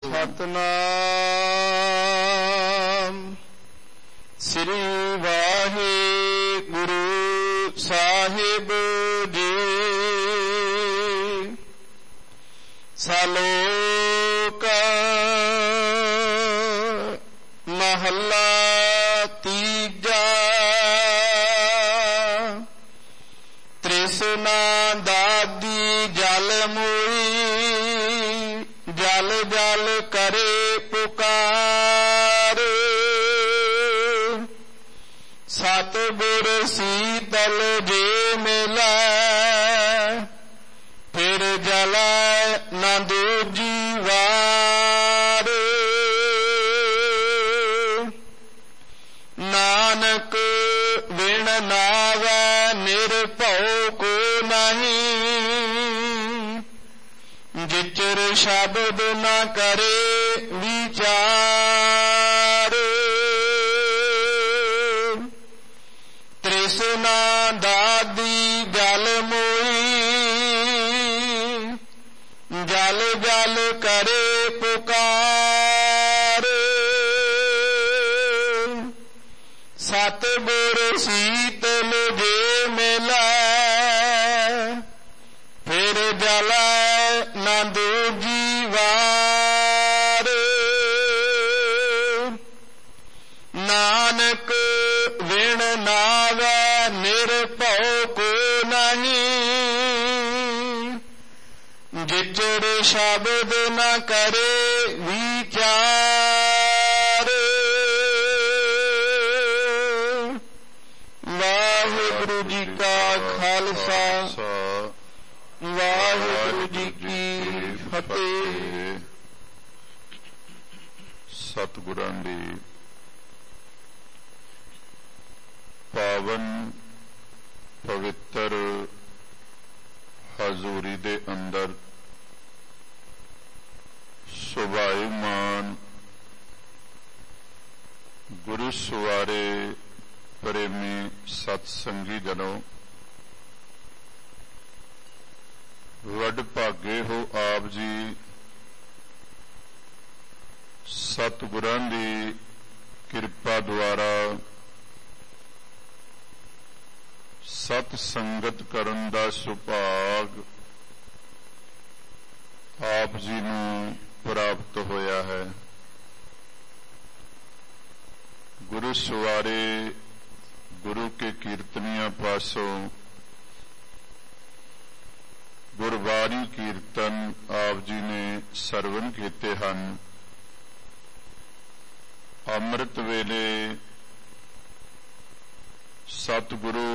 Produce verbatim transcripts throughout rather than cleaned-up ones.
ਸਤਨਾਮ ਸ੍ਰੀ ਵਾਹਿਗੁਰੂ ਸਾਹਿਬ ਜੀ। ਸਲੋਕ ਮਹੱਲਾ ਤੀਜਾ। ਤ੍ਰਿਸ਼ਨਾ ਦਾਦੀ ਜਲ ਮੋਈ, ਜਲ ਜਲ ਕਰੇ ਪੁਕਾਰ। ਸਤਿਗੁਰ ਸੀਤਲ ਜੇ ਮਿਲੈ, ਫਿਰ ਜਲੈ ਨਾ ਦੂਜੀ ਵਾਰ। ਨਾਨਕ ਬਿਨ ਨਾਵੈ ਨਿਰਭਉ ਕੋ ਨਹੀਂ, ਜਿਚਰ ਸ਼ਬਦ ਨਾ ਕਰੇ ਵਿਚਾਰ। ਤ੍ਰਿਸ਼ਨਾ ਦਾਦੀ ਜਲ ਮੋਈ, ਜਲ ਜਲ ਕਰੇ ਪੁਕਾਰ। ਸਤਿਗੁਰ ਸੀਤਲ ਜੇ ਮਿਲੈ, ਫਿਰ ਜਲੈ ਨਾ ਦੂਜੀ ਵਾਰ। ਨਾਨਕ ਵਿਣ ਨਾਵੈ ਨਿਰਭਉ ਕੋ ਨਹੀਂ, ਜਿਚਰ ਸ਼ਬਦ ਨਾ ਕਰੇ ਵਿਚਾਰ। ਵਾਹਿਗੁਰੂ ਜੀ ਕਾ ਖਾਲਸਾ, ਵਾਹਿਗੁਰੂ ਜੀ ਕੀ ਫਤਿਹ। ਸਤਿਗੁਰਾਂ ਦੀ ਪਾਵਨ ਪਵਿੱਤਰ ਹਜ਼ੂਰੀ ਦੇ ਅੰਦਰ ਸੁਭਾਈਮਾਨ ਗੁਰੂ ਸਵਾਰੇ ਪ੍ਰੇਮੀ ਸਤਸੰਗੀ ਜਨੋ, ਵੱਡ ਭਾਗੇ ਹੋ ਆਪ ਜੀ। ਸਤਿਗੁਰਾਂ ਦੀ ਕਿਰਪਾ ਦੁਆਰਾ ਸਤ ਸੰਗਤ ਕਰਨ ਦਾ ਸੁਭਾਗ ਆਪ ਜੀ ਨੂੰ ਪ੍ਰਾਪਤ ਹੋਇਆ ਹੈ। ਗੁਰੂ ਸਵਾਰੇ ਗੁਰੂ ਕੇ ਕੀਰਤਨੀਆਂ ਪਾਸੋਂ ਗੁਰਬਾਣੀ ਕੀਰਤਨ ਆਪ ਜੀ ਨੇ ਸਰਵਨ ਕੀਤੇ ਹਨ। ਅੰਮ੍ਰਿਤ ਵੇਲੇ ਸਤਿਗੁਰੂ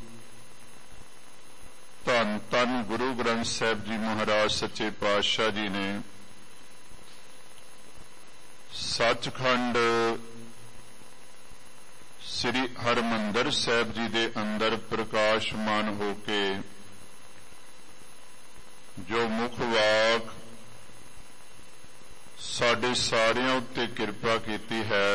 ਧੰਨ ਧੰਨ ਗੁਰੂ ਗ੍ਰੰਥ ਸਾਹਿਬ ਜੀ ਮਹਾਰਾਜ ਸੱਚੇ ਪਾਤਸ਼ਾਹ ਜੀ ਨੇ ਸੱਚਖੰਡ ਸ੍ਰੀ ਹਰਿਮੰਦਰ ਸਾਹਿਬ ਜੀ ਦੇ ਅੰਦਰ ਪ੍ਰਕਾਸ਼ਮਾਨ ਹੋ ਕੇ ਜੋ ਮੁੱਖ ਵਾਕ ਸਾਡੇ ਸਾਰਿਆਂ ਉੱਤੇ ਕਿਰਪਾ ਕੀਤੀ ਹੈ,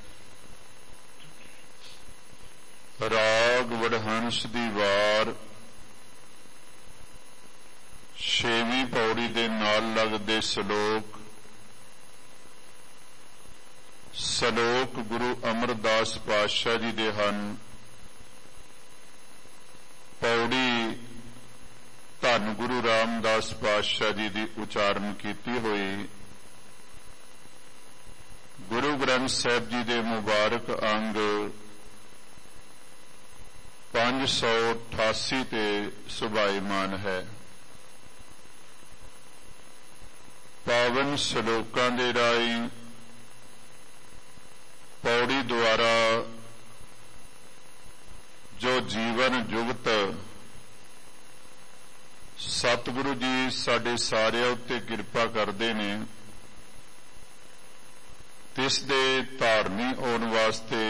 ਰਾਗ ਵਡਹੰਸ ਦੀ ਵਾਰ ਛੇਵੀਂ ਪੌੜੀ ਦੇ ਨਾਲ ਲੱਗਦੇ ਸ਼ਲੋਕ ਸ਼ਲੋਕ ਗੁਰੂ ਅਮਰਦਾਸ ਪਾਤਸ਼ਾਹ ਜੀ ਦੇ ਹਨ। ਪੌੜੀ ਧੰਨ ਗੁਰੂ ਰਾਮਦਾਸ ਪਾਤਸ਼ਾਹ ਜੀ ਦੀ ਉਚਾਰਨ ਕੀਤੀ ਹੋਈ ਗੁਰੂ ਗ੍ਰੰਥ ਸਾਹਿਬ ਜੀ ਦੇ ਮੁਬਾਰਕ ਅੰਗ ਪੰਜ ਸੌ ਅਠਾਸੀ ਤੇ ਸੁਭਾਈਮਾਨ ਹੈ। ਪਾਵਨ ਸ਼ਲੋਕਾਂ ਦੇ ਰਾਹੀਂ ਪੌੜੀ ਦੁਆਰਾ ਜੋ ਜੀਵਨ ਜੁਗਤ ਸਤਿਗੁਰੂ ਜੀ ਸਾਡੇ ਸਾਰਿਆਂ ਉੱਤੇ ਕਿਰਪਾ ਕਰਦੇ ਨੇ, ਤਿਸ ਦੇ ਧਾਰਨੀ ਹੋਣ ਵਾਸਤੇ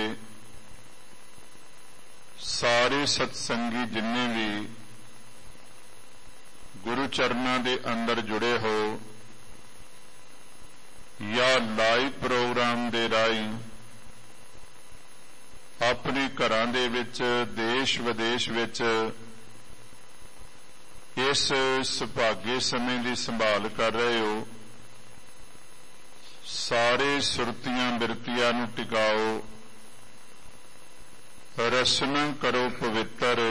ਸਾਰੇ ਸਤਸੰਗੀ ਜਿੰਨੇ ਵੀ ਗੁਰੂ ਚਰਨਾਂ ਦੇ ਅੰਦਰ ਜੁੜੇ ਹੋ ਜਾਂ ਲਾਈਵ ਪ੍ਰੋਗਰਾਮ ਦੇ ਰਾਹੀਂ ਆਪਣੇ ਘਰਾਂ ਦੇ ਵਿੱਚ ਦੇਸ਼ ਵਿਦੇਸ਼ ਵਿੱਚ ਇਸ ਸੁਭਾਗੇ ਸਮੇਂ ਦੀ ਸੰਭਾਲ ਕਰ ਰਹੇ ਹੋ, ਸਾਰੇ ਸੁਰਤੀਆਂ ਬਿਰਤੀਆਂ ਨੂੰ ਟਿਕਾਓ, ਰਸਨਾ ਕਰੋ ਪਵਿੱਤਰ,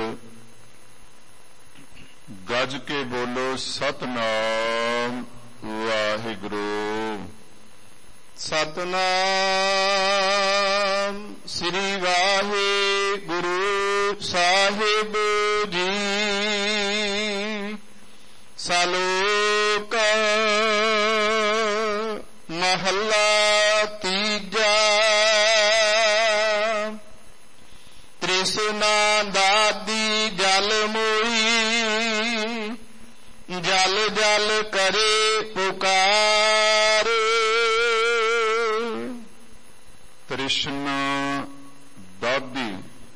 ਗੱਜ ਕੇ ਬੋਲੋ ਸਤਨਾਮ ਵਾਹਿਗੁਰੂ। ਸਤਨਾਮ ਸ੍ਰੀ ਵਾਹਿਗੁਰੂ ਸਾਹਿਬ ਜੀ। ਸ਼ਲੋਕ ਮਹੱਲਾ ਤੀਜਾ। ਤ੍ਰਿਸ਼ਨਾ ਦਾਦੀ ਜਲ ਮੋਈ, ਜਲ ਜਲ ਕਰੇ ਪੁਕਾਰ। ਤ੍ਰਿਸ਼ਨਾ ਦਾਦੀ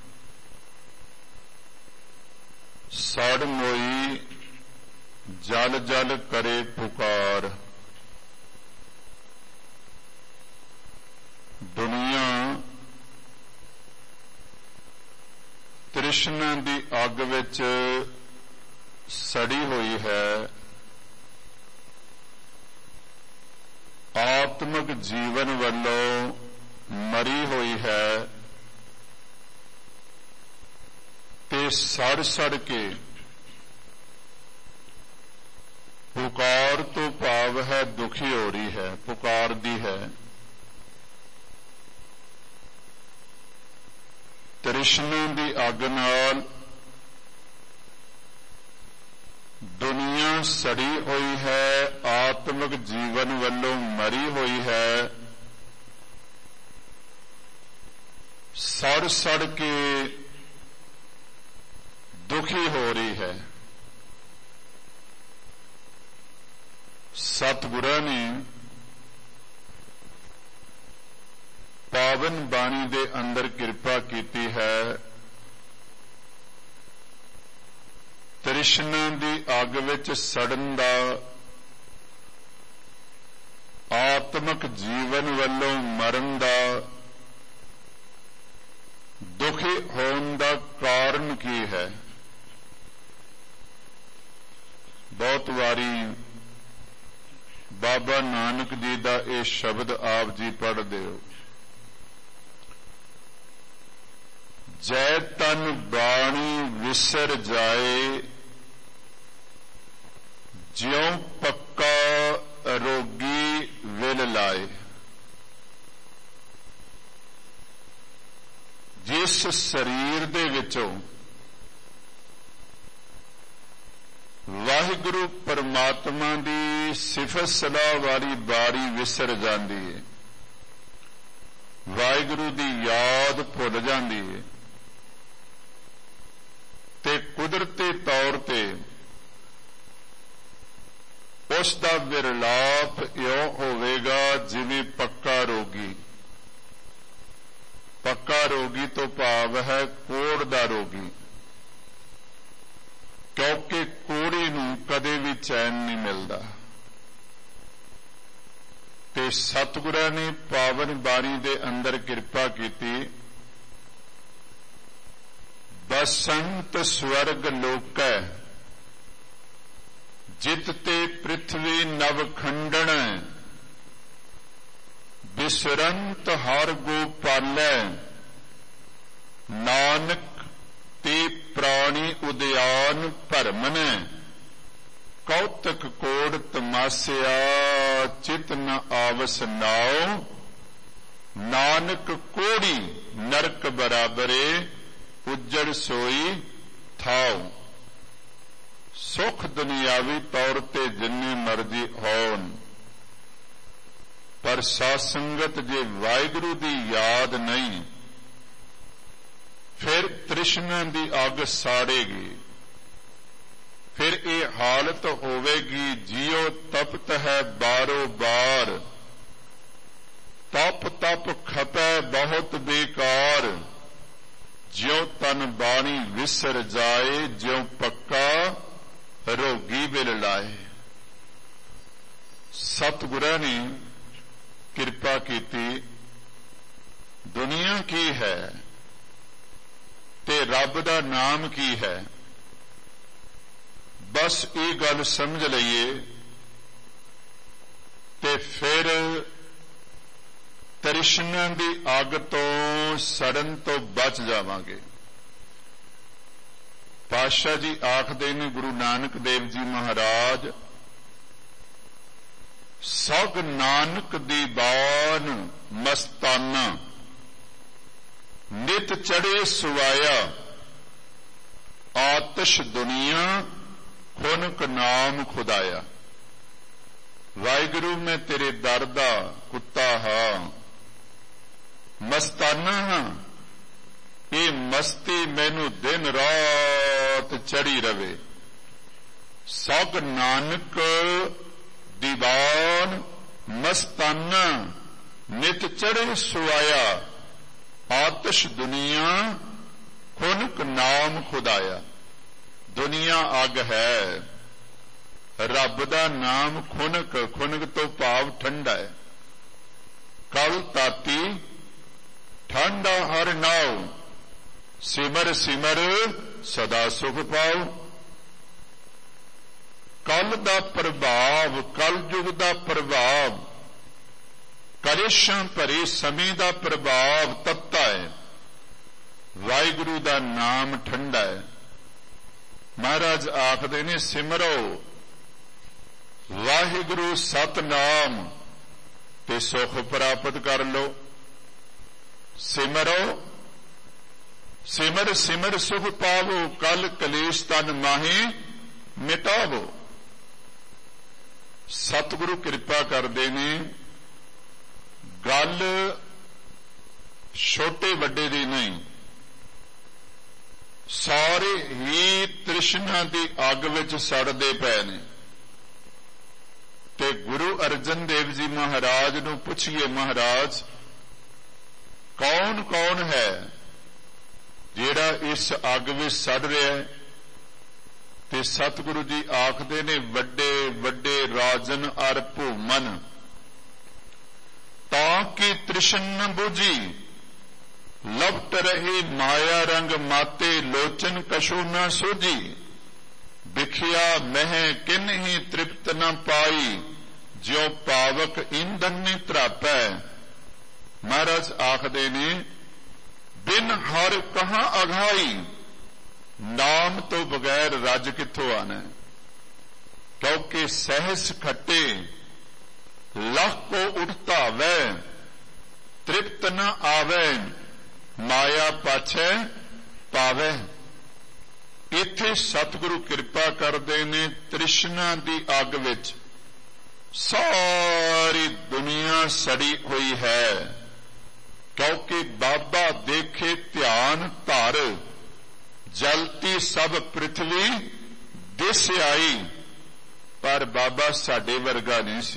ਸੜ ਮੋਈ, ਜਲ ਜਲ ਕਰੇ ਪੁਕਾਰ। ਦੁਨੀਆ ਤ੍ਰਿਸ਼ਨਾ ਦੀ ਅੱਗ ਵਿੱਚ ਸੜੀ ਹੋਈ ਹੈ। ਆਤਮਿਕ ਜੀਵਨ ਵੱਲੋਂ ਮਰੀ ਹੋਈ ਹੈ ਤੇ ਸੜ ਸੜ ਕੇ ਪੁਕਾਰ ਤੋਂ ਭਾਵ ਹੈ ਦੁਖੀ ਹੋ ਰਹੀ ਹੈ, ਪੁਕਾਰਦੀ ਹੈ। ਤ੍ਰਿਸ਼ਨਾ ਦੀ ਅੱਗ ਨਾਲ ਦੁਨੀਆ ਸੜੀ ਹੋਈ ਹੈ, ਆਤਮਿਕ ਜੀਵਨ ਵੱਲੋਂ ਮਰੀ ਹੋਈ ਹੈ, ਸੜ ਸੜ ਕੇ ਦੁਖੀ ਹੋ ਰਹੀ ਹੈ। ਸਤਿਗੁਰਾਂ ਨੇ ਪਾਵਨ ਬਾਣੀ ਦੇ ਅੰਦਰ ਕਿਰਪਾ ਕੀਤੀ ਹੈ। ਤ੍ਰਿਸ਼ਨਾ ਦੀ ਅੱਗ ਵਿੱਚ ਸੜਨ ਦਾ, ਆਤਮਿਕ ਜੀਵਨ ਵੱਲੋਂ ਮਰਨ ਦਾ, ਦੁਖੀ ਹੋਣ ਦਾ ਕਾਰਨ ਕੀ ਹੈ? ਬਹੁਤ ਵਾਰੀ ਬਾਬਾ ਨਾਨਕ ਜੀ ਦਾ ਇਹ ਸ਼ਬਦ ਆਪ ਜੀ ਪੜ੍ਹਦੇ ਹੋ, ਜੈ ਤਨ ਬਾਣੀ ਵਿਸਰ ਜਾਏ, ਜਿਉ ਪੱਕਾ ਰੋਗੀ ਵਿਲ ਲਾਏ। ਜਿਸ ਸਰੀਰ ਦੇ ਵਿੱਚੋਂ ਵਾਹਿਗੁਰੂ ਪਰਮਾਤਮਾ ਦੀ ਸਿਫਤ ਸਲਾਹ ਵਾਲੀ ਬਾਣੀ ਵਿਸਰ ਜਾਂਦੀ ਹੈ, ਵਾਹਿਗੁਰੂ ਦੀ ਯਾਦ ਭੁੱਲ ਜਾਂਦੀ ਹੈ ਤੇ ਕੁਦਰਤੀ ਤੌਰ ਤੇ ਉਸ ਦਾ ਵਿਰਲਾਪ ਇਉਂ ਹੋਵੇਗਾ ਜਿਵੇਂ ਪੱਕਾ ਰੋਗੀ। ਪੱਕਾ ਰੋਗੀ ਤੋਂ ਭਾਵ ਹੈ ਕੋੜ ਦਾ ਰੋਗੀ, ਕਿਉਂਕਿ ਕੋੜੀ ਨੂੰ ਕਦੇ ਵੀ ਚੈਨ ਨਹੀਂ ਮਿਲਦਾ। ਤੇ ਸਤਿਗੁਰਾਂ ਨੇ ਪਾਵਨ ਬਾਣੀ ਦੇ ਅੰਦਰ ਕਿਰਪਾ ਕੀਤੀ। ਬਸੰਤ ਸਵਰਗ ਲੋਕੈ, ਜਿਤ ਤੇ ਪ੍ਰਿਥਵੀ ਨਵ ਖੰਡਣ, ਬਿਸਰੰਤ ਹਰ ਗੋਪਾਲੈ, ਨਾਨਕ ਤੇ ਪ੍ਰਾਣੀ ਉਦਿਆਨ ਭਰਮਨ, ਕੌਤਕ ਕੋੜ ਤਮਾਸਿਆ ਚਿਤ ਨ ਆਵਸ ਨਾਉ, ਨਾਨਕ ਕੋੜੀ ਨਰਕ ਬਰਾਬਰੇ, ਉੱਜੜ ਸੋਈ ਥਾਉ। ਸੁਖ ਦੁਨਿਆਵੀ ਤੌਰ ਤੇ ਜਿੰਨੇ ਮਰਜ਼ੀ ਹੋਣ, ਪਰ ਸਾਧ ਸੰਗਤ ਜੇ ਵਾਹਿਗੁਰੂ ਦੀ ਯਾਦ ਨਹੀਂ, ਫਿਰ ਤ੍ਰਿਸ਼ਨਾ ਦੀ ਅੱਗ ਸਾੜੇਗੀ। ਫਿਰ ਇਹ ਹਾਲਤ ਹੋਵੇਗੀ, ਜਿਉ ਤਪਤ ਹੈ ਬਾਰੋ ਬਾਰ, ਤਪ ਤਪ ਖਪੈ ਬਹੁਤ ਬੇਕਾਰ, ਜਿਉ ਤਨ ਬਾਣੀ ਵਿਸਰ ਜਾਏ, ਜਿਉ ਪੱਕਾ ਰੋਗੀ ਵਿਲ ਲਾਏ। ਸਤਿਗੁਰਾਂ ਨੇ ਕਿਰਪਾ ਕੀਤੀ। ਦੁਨੀਆ ਕੀ ਹੈ ਤੇ ਰੱਬ ਦਾ ਨਾਮ ਕੀ ਹੈ? ਬਸ ਇਹ ਗੱਲ ਸਮਝ ਲਈਏ ਤੇ ਫਿਰ ਤ੍ਰਿਸ਼ਨਾ ਦੀ ਅੱਗ ਤੋਂ ਸੜਨ ਤੋਂ ਬਚ ਜਾਵਾਂਗੇ। ਪਾਤਸ਼ਾਹ ਜੀ ਆਖਦੇ ਨੇ, ਗੁਰੂ ਨਾਨਕ ਦੇਵ ਜੀ ਮਹਾਰਾਜ, ਸਗ ਨਾਨਕ ਦੀ ਬਾਣ ਮਸਤਾਨਾ, ਨਿਤ ਚੜੇ ਸੁਵਾਇਆ, ਆਤਸ਼ ਦੁਨੀਆ ਖੁਨਕ ਨਾਮ ਖੁਦਾਇਆ। ਵਾਹਿਗੁਰੂ ਮੈਂ ਤੇਰੇ ਦਰ ਦਾ ਕੁੱਤਾ ਹਾਂ, ਮਸਤਾਨਾ ਹਾਂ, ਇਹ ਮਸਤੀ ਮੈਨੂੰ ਦਿਨ ਰਾਤ ਚੜੀ ਰਵੇ। ਸਗ ਨਾਨਕ ਦੀਵਾਨ ਮਸਤਾਨਾ, ਨਿਤ ਚੜੇ ਸੁਆਇਆ, ਆਤਸ਼ ਦੁਨੀਆ ਖੁਨਕ ਨਾਮ ਖੁਦਾਇਆ। ਦੁਨੀਆ ਅੱਗ ਹੈ, ਰੱਬ ਦਾ ਨਾਮ ਖੁਨਕ, ਖੁਨਕ ਤੋਂ ਭਾਵ ਠੰਡਾ ਹੈ। ਕਲ ਤਾਤੀ ਠੰਡਾ ਹਰ ਨਾਉ, ਸਿਮਰ ਸਿਮਰ ਸਦਾ ਸੁਖ ਪਾਉ। ਕਲ ਦਾ ਪ੍ਰਭਾਵ, ਕਲ ਯੁਗ ਦਾ ਪ੍ਰਭਾਵ, ਕਲੇਸ਼ਾਂ ਭਰੇ ਸਮੇਂ ਦਾ ਪ੍ਰਭਾਵ ਤੱਤਾ ਹੈ। ਵਾਹਿਗੁਰੂ ਦਾ ਨਾਮ ਠੰਡਾ ਹੈ। ਮਹਾਰਾਜ ਆਖਦੇ ਨੇ, ਸਿਮਰੋ ਵਾਹਿਗੁਰੂ ਸਤਨਾਮ ਤੇ ਸੁਖ ਪ੍ਰਾਪਤ ਕਰ ਲੋ। ਸਿਮਰੋ, ਸਿਮਰ ਸਿਮਰ ਸੁਖ ਪਾਵੋ, ਕਲ ਕਲੇਸ਼ ਤਨ ਮਾਹੇ ਮਿਟਾਵੋ। ਸਤਿਗੁਰੂ ਕਿਰਪਾ ਕਰਦੇ ਨੇ। ਗੱਲ ਛੋਟੇ ਵੱਡੇ ਦੀ ਨਹੀਂ, ਸਾਰੇ ਹੀ ਤ੍ਰਿਸ਼ਨਾ ਦੀ ਅੱਗ ਵਿੱਚ ਸੜਦੇ ਪਏ ਨੇ। ਤੇ ਗੁਰੂ ਅਰਜਨ ਦੇਵ ਜੀ ਮਹਾਰਾਜ ਨੂੰ ਪੁੱਛੀਏ, ਮਹਾਰਾਜ ਕੌਣ ਕੌਣ ਹੈ ਜਿਹੜਾ ਇਸ ਅੱਗ ਵਿੱਚ ਸੜ ਰਿਹਾ ਹੈ? ਤੇ ਸਤਿਗੁਰੂ ਜੀ ਆਖਦੇ ਨੇ, ਵੱਡੇ ਵੱਡੇ ਰਾਜਨ ਅਰ ਭੂਮਨ, ਤਾਂ ਕਿ ਤ੍ਰਿਸ਼ਨ ਬੁਝੀ, ਲਪਟ ਰਹੇ ਮਾਇਆ ਰੰਗ ਮਾਤੇ, ਲੋਚਨ ਕਛੂ ਨਾ ਸੋਝੀ। ਵਿਖਿਆ ਮਹਿ ਕਿਨਹੀ ਤ੍ਰਿਪਤ ਨ ਪਾਈ, ਜਿਉ ਪਾਵਕ ਇੰਧਨ ਨੇ ਤਰਾਪੈ। ਮਹਾਰਾਜ ਆਖਦੇ ਨੇ, ਬਿਨ ਹਰ ਕਹਾਂ ਅਘਾਈ, ਨਾਮ ਤੋਂ ਬਗੈਰ ਰੱਜ ਕਿੱਥੋਂ ਆਣਾ? ਕਿਉਂਕਿ ਸਹਿਸ ਖੱਟੇ ਲਖ ਕੋ ਉਠਤਾ ਵੈ, ਤ੍ਰਿਪਤ ਨ ਆਵੈ, ਮਾਇਆ ਪਾਛੈ ਪਾਵੈ। ਇੱਥੇ ਸਤਿਗੁਰੂ ਕਿਰਪਾ ਕਰਦੇ ਨੇ, ਤ੍ਰਿਸ਼ਨਾ ਦੀ ਅੱਗ ਵਿੱਚ ਸਾਰੀ ਦੁਨੀਆ ਸੜੀ ਹੋਈ ਹੈ। ਕਿਉਂਕਿ ਬਾਬਾ ਦੇਖੇ ਧਿਆਨ ਧਰ, ਜਲਤੀ ਸਭ ਪ੍ਰਿਥਵੀ ਦਿਸ ਆਈ। ਪਰ ਬਾਬਾ ਸਾਡੇ ਵਰਗਾ ਨਹੀਂ ਸੀ,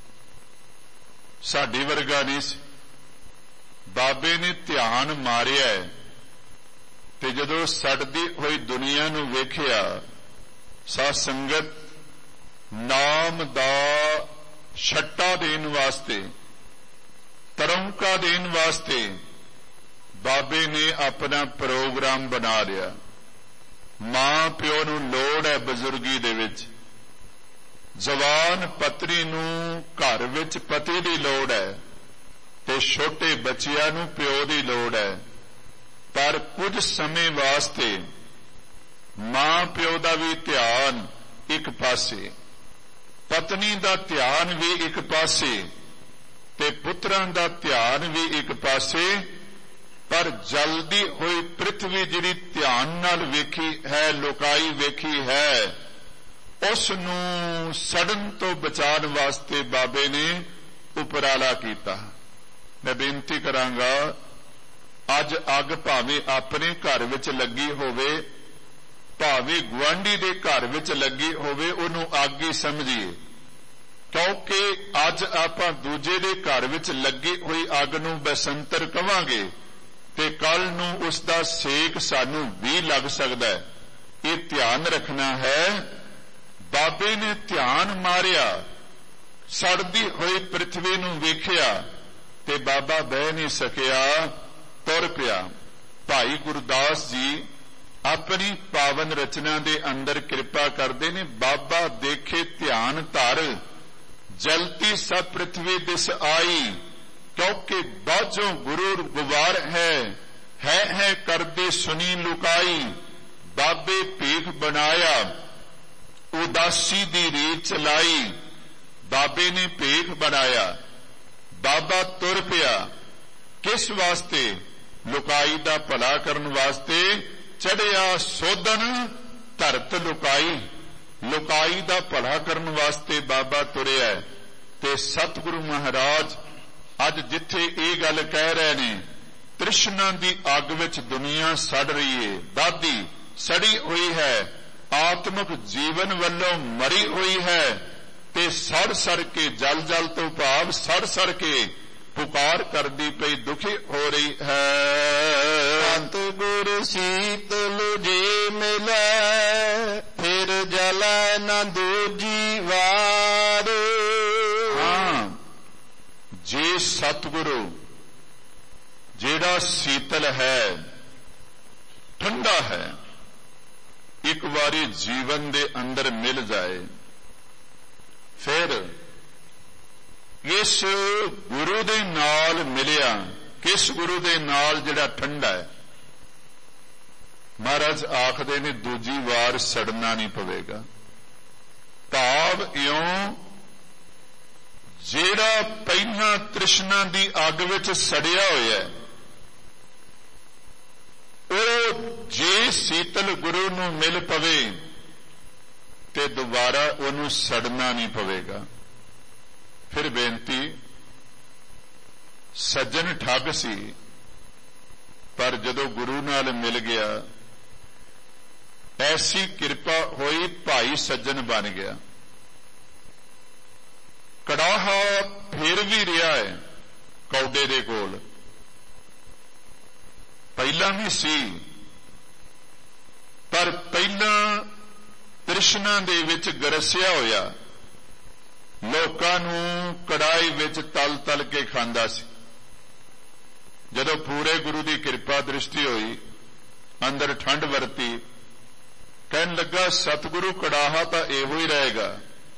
ਸਾਡੇ ਵਰਗਾ ਨਹੀਂ ਸੀ। ਬਾਬੇ ਨੇ ਧਿਆਨ ਮਾਰਿਆ ਤੇ ਜਦੋਂ ਸੜਦੀ ਹੋਈ ਦੁਨੀਆ ਨੂੰ ਵੇਖਿਆ, ਸਾਧ ਸੰਗਤ ਨਾਮ ਦਾ ਛੱਟਾ ਦੇਣ ਵਾਸਤੇ, ਤਰੰਕਾ ਦੇਣ ਵਾਸਤੇ ਬਾਬੇ ਨੇ ਆਪਣਾ ਪ੍ਰੋਗਰਾਮ ਬਣਾ ਲਿਆ। ਮਾਂ ਪਿਓ ਨੂੰ ਲੋੜ ਹੈ ਬਜ਼ੁਰਗੀ ਦੇ ਵਿੱਚ, ਜਵਾਨ ਪਤਨੀ ਨੂੰ ਘਰ ਵਿੱਚ ਪਤੀ ਦੀ ਲੋੜ ਹੈ, ਤੇ ਛੋਟੇ ਬੱਚਿਆਂ ਨੂੰ ਪਿਓ ਦੀ ਲੋੜ ਹੈ। ਪਰ ਕੁਝ ਸਮੇਂ ਵਾਸਤੇ ਮਾਂ ਪਿਓ ਦਾ ਵੀ ਧਿਆਨ ਇੱਕ ਪਾਸੇ, ਪਤਨੀ ਦਾ ਧਿਆਨ ਵੀ ਇੱਕ ਪਾਸੇ, ਤੇ ਪੁੱਤਰਾਂ ਦਾ ਧਿਆਨ ਵੀ ਇੱਕ ਪਾਸੇ। ਪਰ ਜਲਦੀ ਹੋਈ ਪ੍ਰਿਥਵੀ ਜਿਹੜੀ ਧਿਆਨ ਨਾਲ ਵੇਖੀ ਹੈ, ਲੋਕਾਈ ਵੇਖੀ ਹੈ, ਉਸ ਨੂੰ ਸੜਨ ਤੋਂ ਬਚਾਉਣ ਵਾਸਤੇ ਬਾਬੇ ਨੇ ਉਪਰਾਲਾ ਕੀਤਾ। ਮੈਂ ਬੇਨਤੀ ਕਰਾਂਗਾ, ਅੱਜ ਅੱਗ ਭਾਵੇਂ ਆਪਣੇ ਘਰ ਵਿੱਚ ਲੱਗੀ ਹੋਵੇ, ਭਾਵੇਂ ਗੁਆਂਢੀ ਦੇ ਘਰ ਵਿੱਚ ਲੱਗੀ ਹੋਵੇ, ਉਹਨੂੰ ਅੱਗ ਹੀ ਸਮਝੀਏ। ਕਿਉਂਕਿ ਅੱਜ ਆਪਾਂ ਦੂਜੇ ਦੇ ਘਰ ਵਿੱਚ ਲੱਗੀ ਹੋਈ ਅੱਗ ਨੂੰ ਬਸੰਤਰ ਕਵਾਂਗੇ, ਤੇ ਕੱਲ ਨੂੰ ਉਸ ਦਾ ਸੇਕ ਸਾਨੂੰ ਵੀ ਲੱਗ ਸਕਦਾ ਹੈ। ਇਹ ਧਿਆਨ ਰੱਖਣਾ ਹੈ। ਬਾਬੇ ਨੇ ਧਿਆਨ ਮਾਰਿਆ, ਸੜਦੀ ਹੋਈ ਪ੍ਰਿਥਵੀ ਨੂੰ ਵੇਖਿਆ, ਤੇ ਬਾਬਾ ਬਹਿ ਨਹੀਂ ਸਕਿਆ, ਤੁਰ ਪਿਆ। ਭਾਈ ਗੁਰਦਾਸ ਜੀ ਆਪਣੀ ਪਾਵਨ ਰਚਨਾ ਦੇ ਅੰਦਰ ਕਿਰਪਾ ਕਰਦੇ ਨੇ, ਬਾਬਾ ਦੇਖੇ ਧਿਆਨ ਧਰ, ਜਲਤੀ ਸਭ ਪ੍ਰਿਥਵੀ ਦਿਸ ਆਈ, क्योंकि बाजों गुरु गुवार है है है करदे सुनी लुकाई। बाबे भीख बनाया उदासी दी रीत चलाई। बाबे ने भीख बनाया, बाबा तुर पिया किस वास्ते? लुकाई दा भला करन वास्ते। चढ़िया सोधन धरत लुकाई। लुकाई दा भला करन वास्ते बाबा तुरिया। ते सतगुरु महाराज अज जिथे ये गल कह रहे ने, तृष्णा दी अग विच दुनिया सड़ रही है, दादी सड़ी हुई है, आत्मक जीवन वल्लों मरी हुई है, ते सड़ सड़ के जल जल तो भाव सड़ सड़ के पुकार करदी पई दुखी हो रही है। सतगुर शीतल जे मिले फिर जलै न दूजी वार। हाँ, जे सतगुरु जेड़ा शीतल है, ठंडा है, एक बारी जीवन दे अंदर मिल जाए, फिर इस गुरु दे नाल मिलिया। किस गुरु दे नाल जिहड़ा ठंडा है? महाराज आखदे ने दूजी वार सड़ना नहीं पवेगा। भाव इउं जिहड़ा पहला तृष्णा दी अग विच सड़िया होया ਉਹ ਜੇ ਸੀਤਲ ਗੁਰੂ ਨੂੰ ਮਿਲ ਪਵੇ ਤੇ ਦੁਬਾਰਾ ਉਹਨੂੰ ਸੜਨਾ ਨਹੀਂ ਪਵੇਗਾ। ਫਿਰ ਬੇਨਤੀ, ਸੱਜਣ ਠੱਗ ਸੀ, ਪਰ ਜਦੋਂ ਗੁਰੂ ਨਾਲ ਮਿਲ ਗਿਆ ਐਸੀ ਕਿਰਪਾ ਹੋਈ, ਭਾਈ ਸੱਜਣ ਬਣ ਗਿਆ। ਕੜਾਹਾ ਫਿਰ ਵੀ ਰਿਹਾ ਹੈ ਕੌਡੇ ਦੇ ਕੋਲ, ਪਹਿਲਾਂ ਵੀ ਸੀ, ਪਰ ਪਹਿਲਾਂ ਤ੍ਰਿਸ਼ਨਾ ਦੇ ਵਿੱਚ ਗਰਸਿਆ ਹੋਇਆ ਲੋਕਾਂ ਨੂੰ ਕੜਾਈ ਵਿੱਚ ਤਲ ਤਲ ਕੇ ਖਾਂਦਾ ਸੀ। ਜਦੋਂ ਪੂਰੇ ਗੁਰੂ ਦੀ ਕਿਰਪਾ ਦ੍ਰਿਸ਼ਟੀ ਹੋਈ, ਅੰਦਰ ਠੰਡ ਵਰਤੀ, ਕਹਿਣ ਲੱਗਾ ਸਤਿਗੁਰੂ ਕੜਾਹਾ ਤਾਂ ਇਹੋ ਹੀ ਰਹੇਗਾ,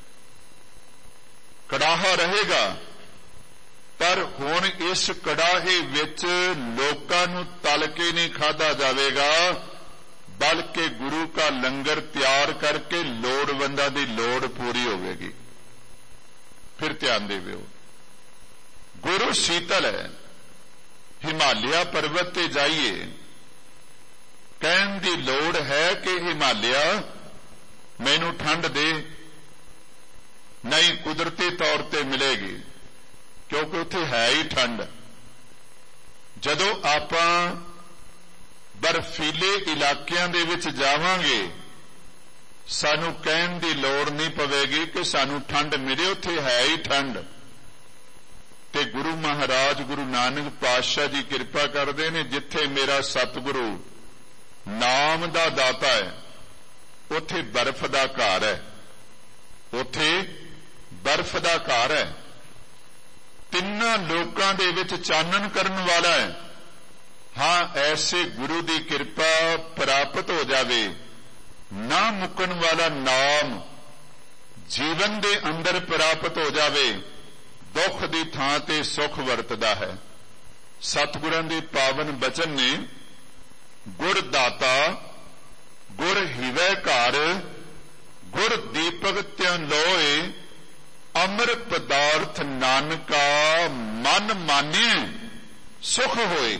ਕੜਾਹਾ ਰਹੇਗਾ, ਪਰ ਹੁਣ ਇਸ ਕੜਾਹੇ ਵਿੱਚ ਲੋਕਾਂ ਨੂੰ ਤਲ ਕੇ ਨਹੀਂ ਖਾਧਾ ਜਾਵੇਗਾ, ਬਲਕਿ ਗੁਰੂ का ਲੰਗਰ ਤਿਆਰ ਕਰਕੇ ਲੋੜਵੰਦਾਂ ਦੀ ਲੋੜ ਪੂਰੀ ਹੋਵੇਗੀ। ਫਿਰ ਧਿਆਨ ਦੇਵੋ, ਗੁਰੂ ਸ਼ੀਤਲ ਹੈ। ਹਿਮਾਲਿਆ ਪਰਬਤ ਤੇ ਜਾਈਏ, ਕਹਿਣ ਦੀ ਲੋੜ ਹੈ ਕਿ ਹਿਮਾਲਿਆ ਮੈਨੂੰ ਠੰਡ ਦੇ, ਨਹੀਂ ਕੁਦਰਤੀ ਤੌਰ ਤੇ ਮਿਲੇਗੀ, ਕਿਉਂਕਿ ਉੱਥੇ ਹੈ ਹੀ ਠੰਡ। ਜਦੋਂ ਆਪਾਂ ਬਰਫੀਲੇ ਇਲਾਕਿਆਂ ਦੇ ਵਿੱਚ ਜਾਵਾਂਗੇ, ਸਾਨੂੰ ਕਹਿਣ ਦੀ ਲੋੜ ਨਹੀਂ ਪਵੇਗੀ ਕਿ ਸਾਨੂੰ ਠੰਡ ਮਿਲੇ, ਉੱਥੇ ਹੈ ਹੀ ਠੰਡ। ਤੇ ਗੁਰੂ ਮਹਾਰਾਜ ਗੁਰੂ ਨਾਨਕ ਪਾਤਸ਼ਾਹ ਜੀ ਕਿਰਪਾ ਕਰਦੇ ਨੇ, ਜਿੱਥੇ ਮੇਰਾ ਸਤਿਗੁਰੂ ਨਾਮ ਦਾ ਦਾਤਾ ਹੈ, ਉੱਥੇ ਬਰਫ਼ ਦਾ ਘਰ ਹੈ, ਉੱਥੇ ਬਰਫ਼ ਦਾ ਘਰ ਹੈ। ਤਿੰਨਾਂ ਲੋਕਾਂ ਦੇ ਵਿੱਚ ਚਾਨਣ ਕਰਨ ਵਾਲਾ ਹੈ। ਹਾਂ, ਐਸੇ ਗੁਰੂ ਦੀ ਕਿਰਪਾ ਪ੍ਰਾਪਤ ਹੋ ਜਾਵੇ, ਨਾ ਮੁੱਕਣ ਵਾਲਾ ਨਾਮ ਜੀਵਨ ਦੇ ਅੰਦਰ ਪ੍ਰਾਪਤ ਹੋ ਜਾਵੇ, ਦੁੱਖ ਦੀ ਥਾਂ ਤੇ ਸੁਖ ਵਰਤਦਾ ਹੈ। ਸਤਿਗੁਰਾਂ ਦੇ ਪਾਵਨ ਬਚਨ ਨੇ, ਗੁਰ ਦਾਤਾ ਗੁਰ ਹਿਵੈ ਘਰ, ਗੁਰ ਦੀਪਕ ਤਿਉ ਲੋਏ, ਅਮਰ ਪਦਾਰਥ ਨਾਨਕਾ ਮਨ ਮਾਨਿ ਸੁਖ ਹੋਏ।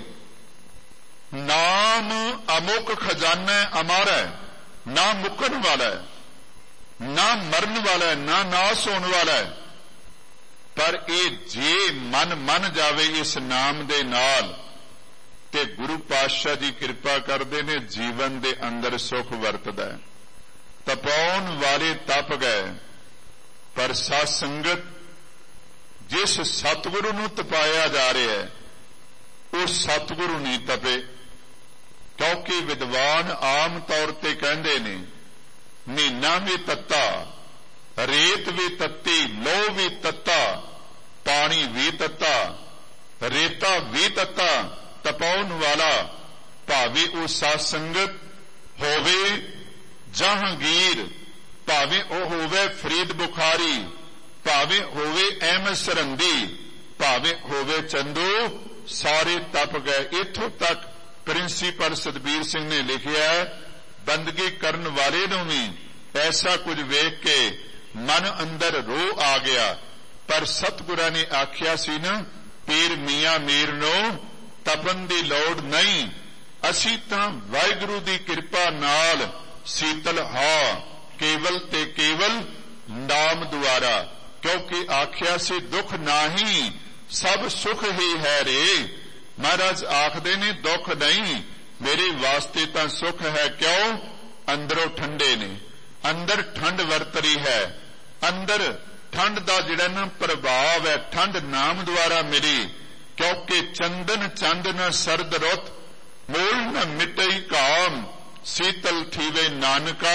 ਨਾਮ ਅਮੁਕ ਖਜ਼ਾਨਾ ਅਮਰ ਹੈ, ਨਾ ਮੁੱਕਣ ਵਾਲਾ ਹੈ, ਨਾ ਮਰਨ ਵਾਲਾ ਹੈ, ਨਾ ਨਾਸ ਹੋਣ ਵਾਲਾ ਹੈ। ਪਰ ਇਹ ਜੇ ਮਨ ਮੰਨ ਜਾਵੇ ਇਸ ਨਾਮ ਦੇ ਨਾਲ, ਤੇ ਗੁਰੂ ਪਾਤਸ਼ਾਹ ਜੀ ਕਿਰਪਾ ਕਰਦੇ ਨੇ, ਜੀਵਨ ਦੇ ਅੰਦਰ ਸੁਖ ਵਰਤਦਾ ਹੈ। ਤਪਾਉਣ ਵਾਲੇ ਤਪ ਗਏ, ਪਰ ਸਾਧ ਸੰਗਤ ਜਿਸ ਸਤਿਗੁਰੂ ਨੂੰ ਤਪਾਇਆ ਜਾ ਰਿਹਾ ਹੈ, ਉਹ ਸਤਿਗੁਰੂ ਨਹੀਂ ਤਪੇ। ਕਿਉਂਕਿ ਵਿਦਵਾਨ ਆਮ ਤੌਰ ਤੇ ਕਹਿੰਦੇ ਨੇ, ਮਹੀਨਾ ਵੀ ਤੱਤਾ, ਰੇਤ ਵੀ ਤੱਤੀ, ਲੋਹ ਵੀ ਤੱਤਾ, ਪਾਣੀ ਵੀ ਤੱਤਾ, ਰੇਤਾ ਵੀ ਤੱਤਾ। ਤਪਾਉਣ ਵਾਲਾ ਭਾਵੇਂ ਉਹ ਸਾਧ ਸੰਗਤ ਹੋਵੇ ਜਹਾਂਗੀਰ, ਭਾਵੇਂ ਉਹ ਹੋਵੇ ਫਰੀਦ ਬੁਖਾਰੀ, ਭਾਵੇਂ ਹੋਵੇ ਅਹਿਮਦ ਸਰਹੰਦੀ, ਭਾਵੇਂ ਹੋਵੇ ਚੰਦੂ ਸਾਰੇ ਤਪ ਗਏ। ਇੱਥੋਂ ਤੱਕ ਪ੍ਰਿੰਸੀਪਲ ਸਤਬੀਰ ਸਿੰਘ ਨੇ ਲਿਖਿਆ, ਬੰਦਗੀ ਕਰਨ ਵਾਲੇ ਨੂੰ ਵੀ ਐਸਾ ਕੁਝ ਵੇਖ ਕੇ ਮਨ ਅੰਦਰ ਰੋਹ ਆ ਗਿਆ। ਪਰ ਸਤਿਗੁਰਾਂ ਨੇ ਆਖਿਆ ਸੀ ਨਾ, ਪੀਰ ਮੀਆਂ ਮੀਰ ਨੂੰ ਤਪਨ ਦੀ ਲੋੜ ਨਹੀਂ। ਅਸੀਂ ਤਾਂ ਵਾਹਿਗੁਰੂ ਦੀ ਕਿਰਪਾ ਨਾਲ ਸੀਤਲ ਹਾਂ, ਕੇਵਲ ਤੇ ਕੇਵਲ ਨਾਮ ਦੁਆਰਾ। ਕਿਉਂਕਿ ਆਖਿਆ ਸੀ ਦੁੱਖ ਨਾਹੀ ਸਭ ਸੁਖ ਹੀ ਹੈ ਰੇ। ਮਹਾਰਾਜ ਆਖਦੇ ਨੇ ਦੁੱਖ ਨਹੀਂ, ਮੇਰੇ ਵਾਸਤੇ ਤਾਂ ਸੁਖ ਹੈ। ਕਿਉਂ? ਅੰਦਰੋਂ ਠੰਡੇ ਨੇ, ਅੰਦਰ ਠੰਡ ਵਰਤ ਰਹੀ ਹੈ। ਅੰਦਰ ਠੰਡ ਦਾ ਜਿਹੜਾ ਨਾ ਪ੍ਰਭਾਵ ਹੈ, ਠੰਡ ਨਾਮ ਦੁਆਰਾ ਮਿਲੀ। ਕਿਉਂਕਿ ਚੰਦਨ ਚੰਦ ਨ ਸਰਦ ਰੁੱਤ, ਮੂਲ ਨ ਮਿਟਈ ਕਾਮ, ਸੀਤਲ ਥੀਵੇ ਨਾਨਕਾ,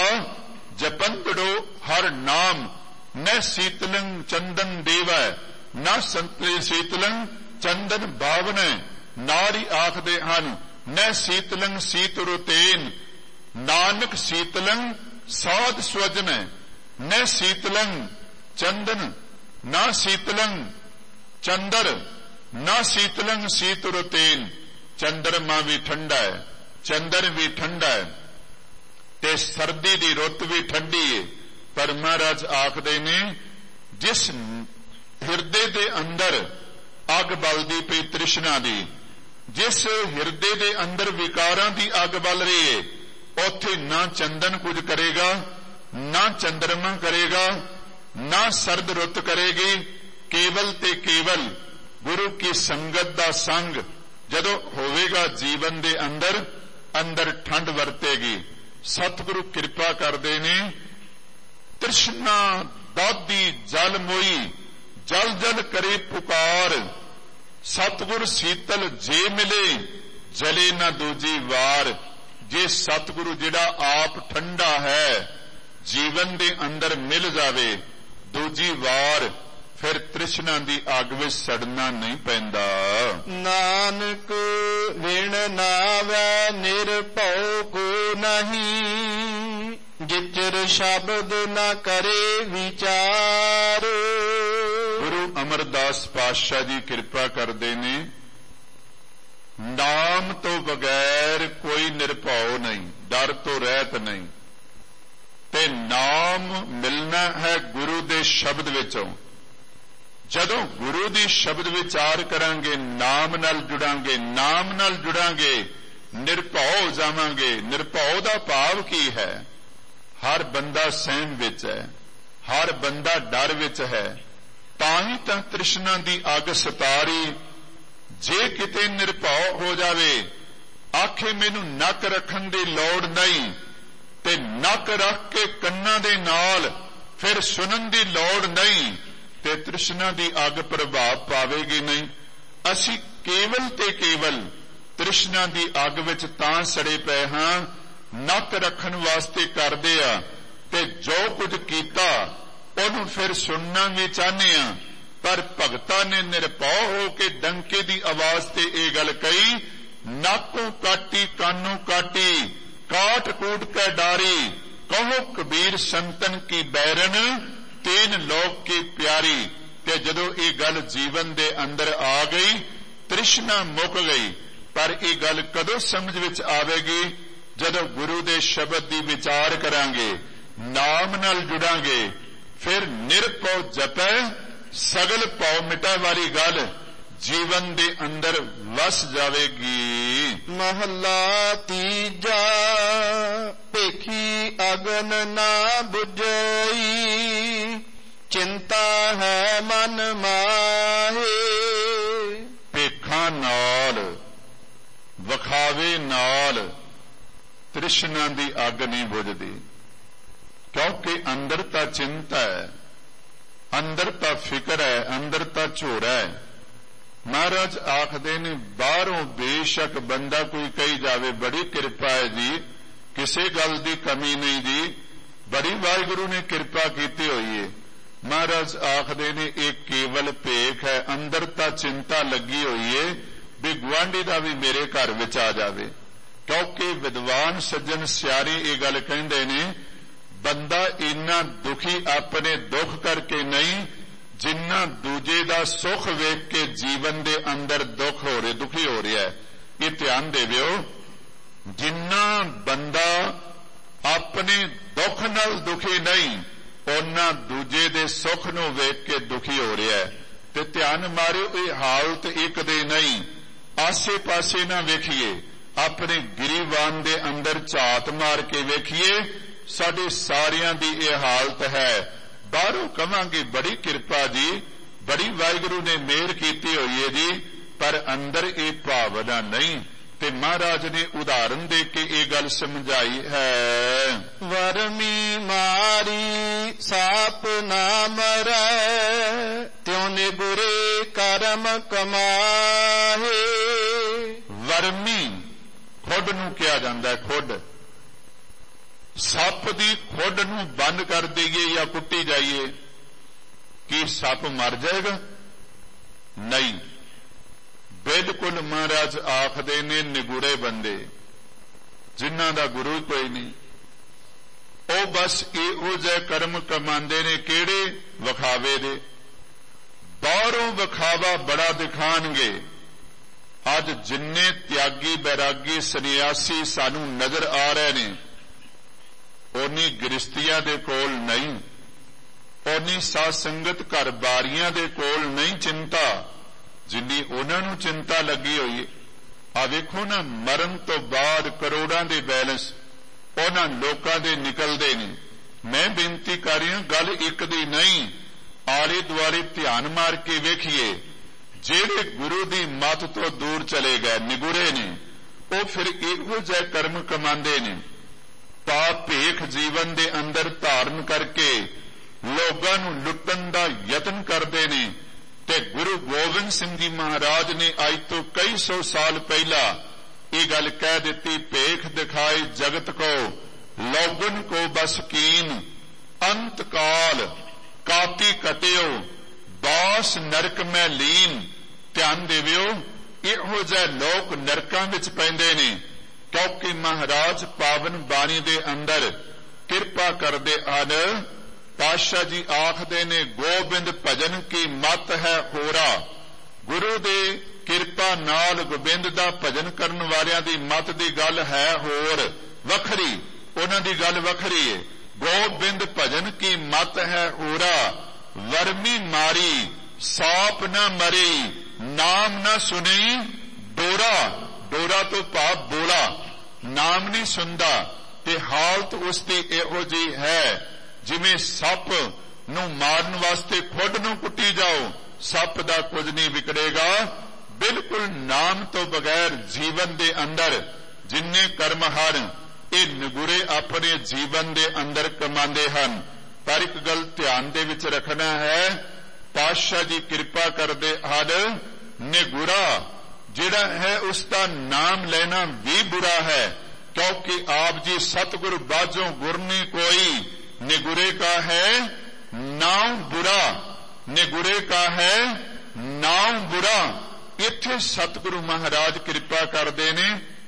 ਜਪੰਦੜੋ ਹਰ ਨਾਮ। ਨ ਸੀਤਲੰ ਚੰਦਨ ਦੇਵੈ, ਨ ਸੰਤੇ ਸੀਤਲੰ ਚੰਦਨ ਬਾਵਨੈ। ਨਾਰੀ ਆਖਦੇ ਹਨ, ਨ ਸੀਤਲੰ ਸੀਤ ਰੁਤੇਨ, ਨਾਨਕ ਸੀਤਲੰ ਸਾਧ ਸਵਜਨੈ। ਨ ਸੀਤਲੰ ਚੰਦਨ, ਨਾ ਸੀਤਲੰ ਚੰਦਰ, ਨਾ ਸੀਤਲੰ ਸੀਤ ਰੁਤੇਨ। ਚੰਦਰਮਾ ਵੀ ਠੰਡਾ ਹੈ, ਚੰਦਰ ਵੀ ਠੰਡਾ ਹੈ, ਤੇ ਸਰਦੀ ਦੀ ਰੁੱਤ ਵੀ ਠੰਡੀ ਹੈ। ਪਰ ਮਹਾਰਾਜ ਆਖਦੇ ਨੇ, ਜਿਸ ਹਿਰਦੇ ਦੇ ਅੰਦਰ ਅੱਗ ਬਲਦੀ ਪਈ ਤ੍ਰਿਸ਼ਨਾ ਦੀ, ਜਿਸ ਹਿਰਦੇ ਦੇ ਅੰਦਰ ਵਿਕਾਰਾਂ ਦੀ ਅੱਗ ਬਲ ਰਹੀ ਹੈ, ਉੱਥੇ ਨਾ ਚੰਦਨ ਕੁਝ ਕਰੇਗਾ, ਨਾ ਚੰਦਰਮਾ ਕਰੇਗਾ, ਨਾ ਸਰਦ ਰੁੱਤ ਕਰੇਗੀ। ਕੇਵਲ ਤੇ ਕੇਵਲ ਗੁਰੂ ਕੀ ਸੰਗਤ ਦਾ ਸੰਗ ਜਦੋਂ ਹੋਵੇਗਾ ਜੀਵਨ ਦੇ ਅੰਦਰ, ਅੰਦਰ ਠੰਡ ਵਰਤੇਗੀ। ਸਤਿਗੁਰੂ ਕਿਰਪਾ ਕਰਦੇ ਨੇ, ਤ੍ਰਿਸ਼ਨਾ ਦਾਦੀ ਜਲ ਮੋਈ, ਜਲ ਜਲ ਕਰੇ ਪੁਕਾਰ। ਸਤਿਗੁਰ ਸੀਤਲ ਜੇ ਮਿਲੇ, ਜਲੇ ਨਾ ਦੂਜੀ ਵਾਰ। ਜੇ ਸਤਿਗੁਰੂ ਜਿਹੜਾ ਆਪ ਠੰਡਾ ਹੈ ਜੀਵਨ ਦੇ ਅੰਦਰ ਮਿਲ ਜਾਵੇ ਦੂਜੀ ਵਾਰ, ਫਿਰ ਤ੍ਰਿਸ਼ਨਾ ਦੀ ਅੱਗ ਵਿੱਚ ਸੜਨਾ ਨਹੀਂ ਪੈਂਦਾ। ਨਾਨਕ ਵਿਣ ਨਾਵੈ ਨਿਰਭਉ ਕੋ ਨਹੀਂ, ਜਿਚਰ ਸ਼ਬਦ ਨਾ ਕਰੇ ਵਿਚਾਰ। ਗੁਰੂ ਅਮਰਦਾਸ ਪਾਤਸ਼ਾਹ ਜੀ ਕਿਰਪਾ ਕਰਦੇ ਨੇ, ਨਾਮ ਤੋਂ ਬਗੈਰ ਕੋਈ ਨਿਰਭਉ ਨਹੀਂ, ਡਰ ਤੋਂ ਰਹਿਤ ਨਹੀਂ। ਤੇ ਨਾਮ ਮਿਲਣਾ ਹੈ ਗੁਰੂ ਦੇ ਸ਼ਬਦ ਵਿੱਚੋਂ। ਜਦੋਂ ਗੁਰੂ ਦੀ ਸ਼ਬਦ ਵਿਚਾਰ ਕਰਾਂਗੇ, ਨਾਮ ਨਾਲ ਜੁੜਾਂਗੇ, ਨਾਮ ਨਾਲ ਜੁੜਾਂਗੇ, ਨਿਰਭਉ ਹੋ ਜਾਵਾਂਗੇ। ਨਿਰਭਉ ਦਾ ਭਾਵ ਕੀ ਹੈ? ਹਰ ਬੰਦਾ ਸਹਿਮ ਵਿੱਚ ਹੈ, ਹਰ ਬੰਦਾ ਡਰ ਵਿੱਚ ਹੈ। ਤਾਂ ਹੀ ਤਾਂ ਤ੍ਰਿਸ਼ਨਾ ਦੀ ਅੱਗ ਸਤਾਰੀ। ਜੇ ਕਿਤੇ ਨਿਰਭਉ ਹੋ ਜਾਵੇ, ਆਖੇ ਮੈਨੂੰ ਨੱਕ ਰੱਖਣ ਦੀ ਲੋੜ ਨਹੀਂ, ਤੇ ਨੱਕ ਰੱਖ ਕੇ ਕੰਨਾਂ ਦੇ ਨਾਲ ਫਿਰ ਸੁਣਨ ਦੀ ਲੋੜ ਨਹੀਂ, ਤੇ ਤ੍ਰਿਸ਼ਨਾ ਦੀ ਅੱਗ ਪ੍ਰਭਾਵ ਪਾਵੇਗੀ ਨਹੀਂ। ਅਸੀਂ ਕੇਵਲ ਤੇ ਕੇਵਲ ਤ੍ਰਿਸ਼ਨਾ ਦੀ ਅੱਗ ਵਿੱਚ ਤਾਂ ਸੜੇ ਪਏ ਹਾਂ, ਨੱਕ ਰੱਖਣ ਵਾਸਤੇ ਕਰਦੇ ਆ, ਤੇ ਜੋ ਕੁਝ ਕੀਤਾ ਉਹਨੂੰ ਫਿਰ ਸੁਣਨਾ ਵੀ ਚਾਹੁੰਦੇ ਆ। ਪਰ ਭਗਤਾਂ ਨੇ ਨਿਰਭਉ ਹੋ ਕੇ ਡੰਕੇ ਦੀ ਆਵਾਜ਼ ਤੇ ਇਹ ਗੱਲ ਕਹੀ, ਨਾਕੋਂ ਕਾਟੀ ਕਾਨੋਂ ਕਾਟੀ, ਕਾਟ ਕੂਟ ਕੇ ਡਾਰੀ। ਕਹੋ ਕਬੀਰ ਸੰਤਨ ਕੀ ਬੈਰਨ, ਤੇਨ ਲੋਕ ਕੀ ਪਿਆਰੀ। ਤੇ ਜਦੋਂ ਇਹ ਗੱਲ ਜੀਵਨ ਦੇ ਅੰਦਰ ਆ ਗਈ, ਤ੍ਰਿਸ਼ਨਾ ਮੁੱਕ ਗਈ। ਪਰ ਇਹ ਗੱਲ ਕਦੋਂ ਸਮਝ ਵਿੱਚ ਆਵੇਗੀ? ਜਦੋਂ ਗੁਰੂ ਦੇ ਸ਼ਬਦ ਦੀ ਵਿਚਾਰ ਕਰਾਂਗੇ, ਨਾਮ ਨਾਲ ਜੁੜਾਂਗੇ, ਫਿਰ ਨਿਰਭਉ ਜਪੈ ਸਗਲ ਭਉ ਮਿਟੈ ਵਾਲੀ ਗੱਲ ਜੀਵਨ ਦੇ ਅੰਦਰ ਵਸ ਜਾਵੇਗੀ। ਮਹਲਾ ਤੀਜਾ, ਭੇਖੀ ਅਗਨ ਨਾ ਬੁਝਈ, ਚਿੰਤਾ ਹੈ ਮਨ ਮਾਹੇ। ਭੇਖਾਂ ਨਾਲ, ਵਿਖਾਵੇ ਨਾਲ ਤ੍ਰਿਸ਼ਨਾ ਦੀ ਅੱਗ ਨਹੀਂ ਬੁਝਦੀ। ਕਿਉਂਕਿ ਅੰਦਰ ਤਾਂ ਚਿੰਤਾ ਹੈ, ਅੰਦਰ ਤਾਂ ਫਿਕਰ ਹੈ, ਅੰਦਰ ਤਾਂ ਝੋੜਾ ਹੈ। ਮਹਾਰਾਜ ਆਖਦੇ ਨੇ, ਬਾਹਰੋਂ ਬੇਸ਼ੱਕ ਬੰਦਾ ਕੋਈ ਕਹੀ ਜਾਵੇ ਬੜੀ ਕਿਰਪਾ ਹੈ ਜੀ, ਕਿਸੇ ਗੱਲ ਦੀ ਕਮੀ ਨਹੀਂ ਜੀ, ਬੜੀ ਵਾਹਿਗੁਰੂ ਨੇ ਕਿਰਪਾ ਕੀਤੀ ਹੋਈ ਹੈ। ਮਹਾਰਾਜ ਆਖਦੇ ਨੇ ਇਹ ਕੇਵਲ ਭੇਖ ਹੈ, ਅੰਦਰ ਤਾਂ ਚਿੰਤਾ ਲੱਗੀ ਹੋਈ ਹੈ ਵੀ ਗੁਆਂਢੀ ਦਾ ਵੀ ਮੇਰੇ ਘਰ ਵਿੱਚ ਆ ਜਾਵੇ। ਕਿਉਂਕਿ ਵਿਦਵਾਨ ਸੱਜਣ ਸਿਆਰੀ ਇਹ ਗੱਲ ਕਹਿੰਦੇ ਨੇ, ਬੰਦਾ ਇੰਨਾ ਦੁਖੀ ਆਪਣੇ ਦੁੱਖ ਕਰਕੇ ਨਹੀਂ, ਜਿੰਨਾ ਦੂਜੇ ਦਾ ਸੁੱਖ ਵੇਖ ਕੇ ਜੀਵਨ ਦੇ ਅੰਦਰ ਦੁੱਖ ਹੋ ਰਿਹਾ ਦੁਖੀ ਹੋ ਰਿਹਾ ਹੈ। ਇਹ ਧਿਆਨ ਦੇਵਿਓ, ਜਿੰਨਾ ਬੰਦਾ ਆਪਣੇ ਦੁੱਖ ਨਾਲ ਦੁਖੀ ਨਹੀਂ, ਉਹਨਾਂ ਦੂਜੇ ਦੇ ਸੁੱਖ ਨੂੰ ਵੇਖ ਕੇ ਦੁਖੀ ਹੋ ਰਿਹਾ ਹੈ। ਤੇ ਧਿਆਨ ਮਾਰਿਓ, ਇਹ ਹਾਲਤ ਇੱਕ ਦੇ ਨਹੀਂ, ਆਸੇ ਪਾਸੇ ਨਾ ਵੇਖੀਏ, ਆਪਣੇ ਗਰੀਬਾਨ ਦੇ ਅੰਦਰ ਝਾਤ ਮਾਰ ਕੇ ਵੇਖੀਏ, ਸਾਡੇ ਸਾਰਿਆਂ ਦੀ ਇਹ ਹਾਲਤ ਹੈ। ਬਾਹਰੋਂ ਕਵਾਂਗੇ ਬੜੀ ਕਿਰਪਾ ਜੀ, ਬੜੀ ਵਾਹਿਗੁਰੂ ਨੇ ਮਿਹਰ ਕੀਤੀ ਹੋਈ ਹੈ ਜੀ, ਪਰ ਅੰਦਰ ਇਹ ਭਾਵਨਾ ਨਹੀਂ। ਤੇ ਮਹਾਰਾਜ ਨੇ ਉਦਾਹਰਨ ਦੇ ਕੇ ਇਹ ਗੱਲ ਸਮਝਾਈ ਹੈ। ਵਰਮੀ ਮਾਰੀ ਸਾਪ ਨਾ ਮਰੈ, ਤਿਉ ਨਿਗੁਰੇ ਕਰਮ ਕਮਾਹੇ। ਵਰਮੀ ਖੁੱਡ ਨੂੰ ਕਿਹਾ ਜਾਂਦਾ ਹੈ, ਖੁੱਡ। ਸੱਪ ਦੀ ਖੁੱਡ ਨੂੰ ਬੰਦ ਕਰ ਦਈਏ ਜਾਂ ਕੁੱਟੀ ਜਾਈਏ, ਕੀ ਸੱਪ ਮਰ ਜਾਏਗਾ? ਨਹੀਂ, ਬਿਲਕੁਲ। ਮਹਾਰਾਜ ਆਖਦੇ ਨੇ ਨਿਗੁਰੇ ਬੰਦੇ, ਜਿਨ੍ਹਾਂ ਦਾ ਗੁਰੂ ਕੋਈ ਨਹੀਂ, ਉਹ ਬਸ ਇਹੋ ਜਿਹੇ ਕਰਮ ਕਮਾਉਂਦੇ ਨੇ। ਕਿਹੜੇ? ਵਿਖਾਵੇ ਦੇ। ਬਾਹਰੋਂ ਵਿਖਾਵਾ ਬੜਾ ਦਿਖਾਣਗੇ। ਅੱਜ ਜਿੰਨੇ ਤਿਆਗੀ ਬੈਰਾਗੀ ਸੰਨਿਆਸੀ ਸਾਨੂੰ ਨਜ਼ਰ ਆ ਰਹੇ ਨੇ, ਉਨੀ ਗ੍ਰਸਤੀਆਂ ਦੇ ਕੋਲ ਨਹੀਂ, ਉਨੀ ਸਾਧ ਸੰਗਤ ਘਰ ਬਾਰੀਆਂ ਦੇ ਕੋਲ ਨਹੀਂ ਚਿੰਤਾ, ਜਿੰਨੀ ਉਹਨਾਂ ਨੂੰ ਚਿੰਤਾ ਲੱਗੀ ਹੋਈ। ਆ ਵੇਖੋ ਨਾ, ਮਰਨ ਤੋਂ ਬਾਅਦ ਕਰੋੜਾਂ ਦੇ ਬੈਲੈਂਸ ਉਹਨਾਂ ਲੋਕਾਂ ਦੇ ਨਿਕਲਦੇ ਨੇ। ਮੈਂ ਬੇਨਤੀ ਕਰ ਰਿਹਾ, ਗੱਲ ਇੱਕ ਦੀ ਨਹੀਂ, ਆਲੇ ਦੁਆਲੇ ਧਿਆਨ ਮਾਰ ਕੇ ਵੇਖੀਏ। ਜਿਹੜੇ ਗੁਰੂ ਦੀ ਮੱਤ ਤੋਂ ਦੂਰ ਚਲੇ ਗਏ, ਨਿਗੁਰੇ ਨੇ, ਉਹ ਫਿਰ ਇਹੋ ਜਿਹੇ ਕਰਮ ਕਮਾਉਂਦੇ ਨੇ। ਪਾਪ ਭੇਖ ਜੀਵਨ ਦੇ ਅੰਦਰ ਧਾਰਨ ਕਰਕੇ ਲੋਕਾਂ ਨੂੰ ਲੁੱਟਣ ਦਾ ਯਤਨ ਕਰਦੇ ਨੇ। ਤੇ ਗੁਰੂ ਗੋਬਿੰਦ ਸਿੰਘ ਜੀ ਮਹਾਰਾਜ ਨੇ ਅੱਜ ਤੋਂ ਕਈ ਸੌ ਸਾਲ ਪਹਿਲਾਂ ਇਹ ਗੱਲ ਕਹਿ ਦਿੱਤੀ, ਭੇਖ ਦਿਖਾਏ ਜਗਤ ਕੋ ਲੋਗਨ ਕੋ ਬਸ ਕੀਨ, ਅੰਤ ਕਾਲ ਕਾਤੀ ਕਟਿਓ ਬਾਸ ਨਰਕ ਮੈਂ ਲੀਨ। ਧਿਆਨ ਦੇਵਿਓ, ਇਹੋ ਜਿਹੇ ਲੋਕ ਨਰਕਾਂ ਵਿੱਚ ਪੈਂਦੇ ਨੇ, ਕਿਉਂਕਿ ਮਹਾਰਾਜ ਪਾਵਨ ਬਾਣੀ ਦੇ ਅੰਦਰ ਕਿਰਪਾ ਕਰਦੇ ਹਨ। ਪਾਤਸ਼ਾਹ ਜੀ ਆਖਦੇ ਨੇ, ਗੋਬਿੰਦ ਭਜਨ ਕੀ ਮਤ ਹੈ ਹੋਰਾ। ਗੁਰੂ ਦੇ ਕਿਰਪਾ ਨਾਲ ਗੋਬਿੰਦ ਦਾ ਭਜਨ ਕਰਨ ਵਾਲਿਆਂ ਦੀ ਮਤ ਦੀ ਗੱਲ ਹੈ ਹੋਰ, ਵੱਖਰੀ, ਉਹਨਾਂ ਦੀ ਗੱਲ ਵੱਖਰੀ ਹੈ। ਗੋਬਿੰਦ ਭਜਨ ਕੀ ਮਤ ਹੈ ਹੋਰਾ, ਵਰਮੀ ਮਾਰੀ ਸਾਪ ਨਾ ਮਰੀ, ਨਾਮ ਨਾ ਸੁਣੀ ਡੋਰਾ। ਡੋਰਾ ਤੋਂ ਭਾਵ ਬੋਲਾ, ਨਾਮ ਨਹੀਂ ਸੁਣਦਾ। ਤੇ ਹਾਲਤ ਉਸ ਦੀ ਇਹੋ ਜਿਹੀ ਹੈ, ਜਿਵੇਂ ਸੱਪ ਨੂੰ ਮਾਰਨ ਵਾਸਤੇ ਖੁੱਡ ਨੂੰ ਕੁੱਟੀ ਜਾਓ, ਸੱਪ ਦਾ ਕੁਝ ਨਹੀਂ ਵਿਗੜੇਗਾ। ਬਿਲਕੁਲ ਨਾਮ ਤੋਂ ਬਗੈਰ ਜੀਵਨ ਦੇ ਅੰਦਰ ਜਿੰਨੇ ਕਰਮ ਹਨ, ਇਹ ਨਿਗੁਰੇ ਆਪਣੇ ਜੀਵਨ ਦੇ ਅੰਦਰ ਕਮਾਉਂਦੇ ਹਨ। ਪਰ ਇੱਕ ਗੱਲ ਧਿਆਨ ਦੇ ਵਿੱਚ ਰੱਖਣਾ ਹੈ, ਪਾਤਸ਼ਾਹ ਜੀ ਕਿਰਪਾ ਕਰਦੇ ਹਨ, ਨਿਗੁਰਾ ਜਿਹੜਾ ਹੈ ਉਸ ਦਾ ਨਾਮ ਲੈਣਾ ਵੀ ਬੁਰਾ ਹੈ, क्योंकि आप जी सतगुरु बाजों गुरनी कोई, निगुरे का है नाम बुरा, निगुरे का है नाम बुरा। इत्थे सतगुरु महाराज कृपा करते ने,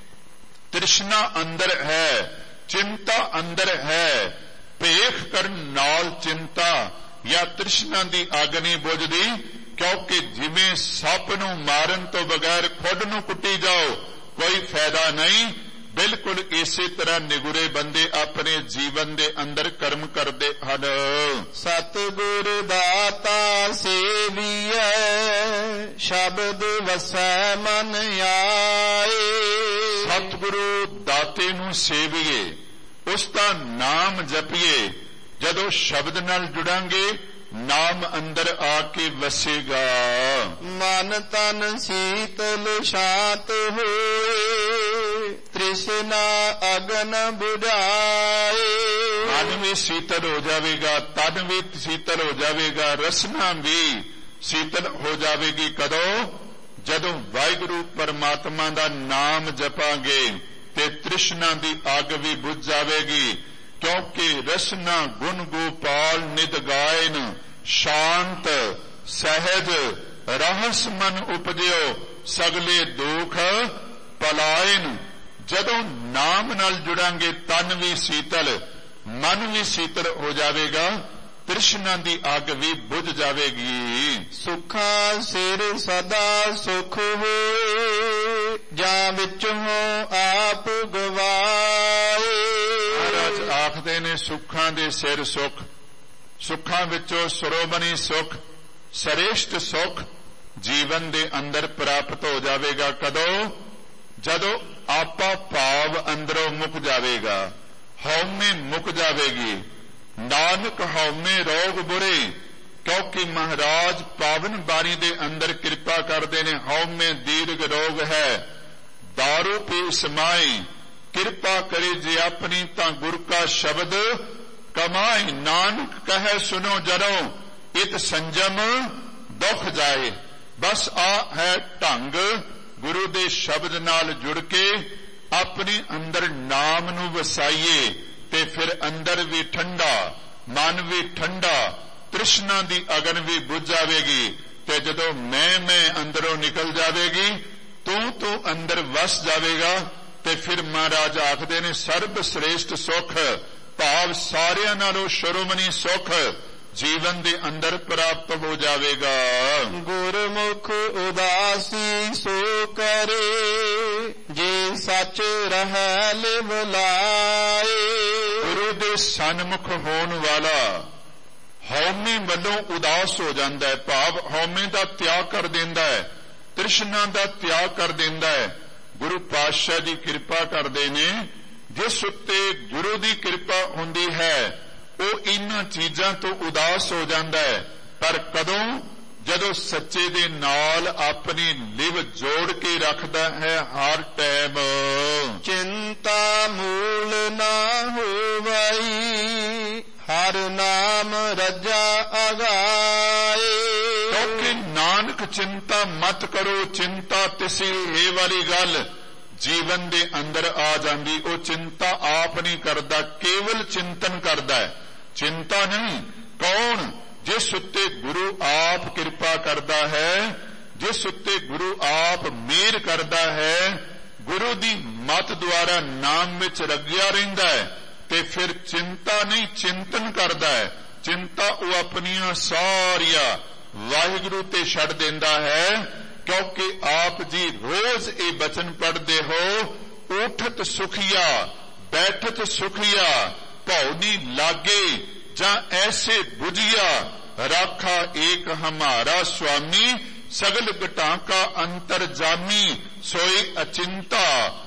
तृष्णा अंदर है, चिंता अंदर है, भेख करन नाल चिंता या तृष्णा दी अग नहीं बुझदी, क्योंकि जिवें सप नूं मारन तो बगैर खुद नूं कुट्टी जाओ कोई फायदा नहीं। बिल्कुल इसी तरह निगुरे बंदे अपने जीवन दे अंदर कर्म करते हन। सतगुर दाता सेवियै शब्द वसै मन आए। सतगुरु दाते नूं सेविए, उसका नाम जपिए। जदों शब्द नाल जुड़ांगे नाम अंदर आके वसेगा। मन तन शीतल शांत होए, तृष्णा अगन बुझाए। मन भी शीतल हो जाएगा, तन भी शीतल हो जाएगा, रसना भी शीतल हो जाएगी। कदों? जदों वाहिगुरु परमात्मा दा नाम जपांगे ते तृष्णा दी अग भी बुझ जाएगी। क्योंकि रसना गुण गोपाल निद गायन, शांत सहज रहस मन उपजो, सगले दुख पलायन। जदों नाम नाल जुड़ांगे तन भी शीतल, मन भी शीतल हो जाएगा। ਤ੍ਰਿਸ਼ਨਾ ਦੀ ਅੱਗ ਵੀ ਬੁਝ ਜਾਵੇਗੀ। ਸੁਖਾਂ ਸਿਰ ਸਦਾ ਸੁਖ ਹੋਏ, ਜਾਂ ਵਿੱਚੋਂ ਆਪ ਗਵਾਏ। ਮਹਾਰਾਜ ਆਖਦੇ ਨੇ ਸੁੱਖਾਂ ਦੇ ਸਿਰ ਸੁਖ, ਸੁੱਖਾਂ ਵਿੱਚੋਂ ਸਰੋਮਣੀ ਸੁਖ, ਸ੍ਰੇਸ਼ਟ ਸੁਖ ਜੀਵਨ ਦੇ ਅੰਦਰ ਪ੍ਰਾਪਤ ਹੋ ਜਾਵੇਗਾ। ਕਦੋਂ? ਜਦੋਂ ਆਪਾ ਭਾਵ ਅੰਦਰੋਂ ਮੁੱਕ ਜਾਵੇਗਾ, ਹਉਮੈ ਮੁੱਕ ਜਾਵੇਗੀ। ਨਾਨਕ ਹਉਮੈ ਰੋਗ ਬੁਰੇ, ਕਿਉਂਕਿ ਮਹਾਰਾਜ ਪਾਵਨ ਬਾਣੀ ਦੇ ਅੰਦਰ ਕਿਰਪਾ ਕਰਦੇ ਨੇ। ਹਉਮੈ ਦੀਰਘ ਰੋਗ ਹੈ, ਦਾਰੂ ਪੀ ਸਮਾਈ, ਕਿਰਪਾ ਕਰੇ ਜੇ ਆਪਣੀ ਤਾਂ ਗੁਰ ਕਾ ਸ਼ਬਦ ਕਮਾਈ। ਨਾਨਕ ਕਹੈ ਸੁਨੋ ਜਰੋ, ਇਤ ਸੰਜਮ ਦੁਖ ਜਾਏ। ਬਸ ਆ ਹੈ ਢੰਗ, ਗੁਰੂ ਦੇ ਸ਼ਬਦ ਨਾਲ ਜੁੜ ਕੇ ਆਪਣੇ ਅੰਦਰ ਨਾਮ ਨੂੰ ਵਸਾਈਏ ਤੇ ਫਿਰ ਅੰਦਰ ਵੀ ਠੰਡਾ, ਮਨ ਵੀ ਠੰਡਾ, ਤ੍ਰਿਸ਼ਨਾ ਦੀ ਅਗਨ ਵੀ ਬੁਝ ਜਾਵੇਗੀ। ਤੇ ਜਦੋਂ ਮੈਂ ਮੈਂ ਅੰਦਰੋਂ ਨਿਕਲ ਜਾਵੇਗੀ, ਤੂੰ ਤੂੰ ਅੰਦਰ ਵਸ ਜਾਵੇਗਾ। ਤੇ ਫਿਰ ਮਹਾਰਾਜ ਆਖਦੇ ਨੇ ਸਰਬ ਸ੍ਰੇਸ਼ਟ ਸੁਖ, ਭਾਵ ਸਾਰਿਆਂ ਨਾਲੋਂ ਸ਼ਰੋਮਣੀ ਸੁਖ ਜੀਵਨ ਦੇ ਅੰਦਰ ਪ੍ਰਾਪਤ ਹੋ ਜਾਵੇਗਾ। ਗੁਰਮੁਖ ਉਦਾਸੀ ਸੋ ਕਰੇ, ਜੇ ਸੱਚ ਰਹਿ ਲਿਵ ਲਾਏ। ਗੁਰੂ ਦੇ ਸਨਮੁਖ ਹੋਣ ਵਾਲਾ ਹਉਮੈ ਵੱਲੋਂ ਉਦਾਸ ਹੋ ਜਾਂਦਾ ਹੈ, ਭਾਵ ਹਉਮੈ ਦਾ ਤਿਆਗ ਕਰ ਦਿੰਦਾ ਹੈ, ਤ੍ਰਿਸ਼ਨਾ ਦਾ ਤਿਆਗ ਕਰ ਦਿੰਦਾ ਹੈ। ਗੁਰੂ ਪਾਤਸ਼ਾਹ ਦੀ ਕਿਰਪਾ ਕਰਦੇ ਨੇ, ਜਿਸ ਉੱਤੇ ਗੁਰੂ ਦੀ ਕਿਰਪਾ ਹੁੰਦੀ ਹੈ ਉਹ ਇਹਨਾਂ ਚੀਜ਼ਾਂ ਤੋਂ ਉਦਾਸ ਹੋ ਜਾਂਦਾ ਹੈ। ਪਰ ਕਦੋਂ? ਜਦੋਂ ਸੱਚੇ ਦੇ ਨਾਲ ਆਪਣੀ ਲਿਵ ਜੋੜ ਕੇ ਰੱਖਦਾ ਹੈ ਹਰ ਟਾਈਮ। ਚਿੰਤਾ ਮੂਲ ਨਾ ਹੋਵਈ, ਹਰ ਨਾਮ ਰਜਾ ਅਗਾਏ। ਕਿਉਂਕਿ ਨਾਨਕ ਚਿੰਤਾ ਮਤ ਕਰੋ, ਚਿੰਤਾ ਤਿਸੀ ਇਹ ਵਾਲੀ ਗੱਲ ਜੀਵਨ ਦੇ ਅੰਦਰ ਆ ਜਾਂਦੀ। ਉਹ ਚਿੰਤਾ ਆਪ ਨਹੀਂ ਕਰਦਾ, ਕੇਵਲ ਚਿੰਤਨ ਕਰਦਾ ਹੈ, ਚਿੰਤਾ ਨਹੀਂ। ਕੌਣ? ਜਿਸ ਉੱਤੇ ਗੁਰੂ ਆਪ ਕਿਰਪਾ ਕਰਦਾ ਹੈ, ਜਿਸ ਉੱਤੇ ਗੁਰੂ ਆਪ ਮਿਹਰ ਕਰਦਾ ਹੈ, ਗੁਰੂ ਦੀ ਮਤ ਦੁਆਰਾ ਨਾਮ ਵਿੱਚ ਰੰਗਿਆ ਰਹਿੰਦਾ ਹੈ, ਤੇ ਫਿਰ ਚਿੰਤਾ ਨਹੀਂ ਚਿੰਤਨ ਕਰਦਾ ਹੈ। ਚਿੰਤਾ ਉਹ ਆਪਣੀਆਂ ਸਾਰੀਆਂ ਵਾਹਿਗੁਰੂ ਤੇ ਛੱਡ ਦਿੰਦਾ ਹੈ। ਕਿਉਂਕਿ ਆਪ ਜੀ ਰੋਜ਼ ਇਹ ਬਚਨ ਪੜ੍ਹਦੇ ਹੋ, ਉਠਤ ਸੁਖੀਆ ਬੈਠਤ ਸੁਖੀਆ, ਭਉਨੀ ਲਾਗੇ ਜਾਂ ਐਸੇ ਬੁਝਿਆ, ਰਾਖਾ ਏਕ ਹਮਾਰਾ ਸੁਆਮੀ, ਸਗਲ ਘਟਾਂ ਕਾ ਅੰਤਰ ਜਾਮੀ। ਸੋਈ ਅਚਿੰਤਾ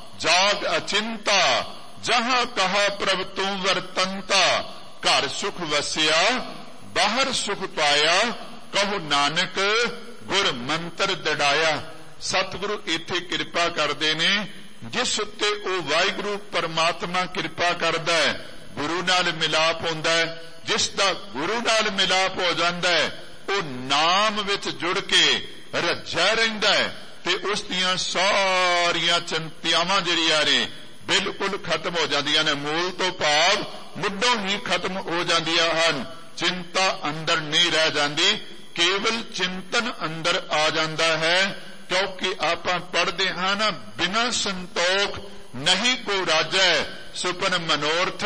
ਜਾਗ ਅਚਿੰਤਾ, ਜਹਾਂ ਕਹਾ ਪ੍ਰਭ ਤੂੰ ਵਰਤੰਤਾ। ਘਰ ਸੁਖ ਵਸਿਆ ਬਾਹਰ ਸੁਖ ਪਾਇਆ, ਕਹੋ ਨਾਨਕ ਗੁਰ ਮੰਤਰ ਦੜਾਇਆ। ਸਤਿਗੁਰੂ ਇੱਥੇ ਕਿਰਪਾ ਕਰਦੇ ਨੇ, ਜਿਸ ਉੱਤੇ ਉਹ ਵਾਹਿਗੁਰੂ ਪਰਮਾਤਮਾ ਕਿਰਪਾ ਕਰਦਾ ਹੈ, ਗੁਰੂ ਨਾਲ ਮਿਲਾਪ ਹੁੰਦਾ ਹੈ। ਜਿਸ ਦਾ ਗੁਰੂ ਨਾਲ ਮਿਲਾਪ ਹੋ ਜਾਂਦਾ ਹੈ, ਉਹ ਨਾਮ ਵਿੱਚ ਜੁੜ ਕੇ ਰੱਜਿਆ ਰਹਿੰਦਾ ਹੈ, ਤੇ ਉਸ ਦੀਆਂ ਸਾਰੀਆਂ ਚਿੰਤਾਵਾਂ ਜਿਹੜੀਆਂ ਨੇ ਬਿਲਕੁਲ ਖਤਮ ਹੋ ਜਾਂਦੀਆਂ ਨੇ। ਮੂਲ ਤੋਂ ਭਾਵ ਮੁੱਢੋਂ ਹੀ ਖਤਮ ਹੋ ਜਾਂਦੀਆਂ ਹਨ। ਚਿੰਤਾ ਅੰਦਰ ਨਹੀਂ ਰਹਿ ਜਾਂਦੀ, ਕੇਵਲ ਚਿੰਤਨ ਅੰਦਰ ਆ ਜਾਂਦਾ ਹੈ। ਕਿਉਂਕਿ ਆਪਾਂ ਪੜ੍ਹਦੇ ਹਾਂ ਨਾ, ਬਿਨਾਂ ਸੰਤੋਖ ਨਹੀਂ ਕੋ ਰਾਜੈ, ਸੁਪਨ ਮਨੋਰਥ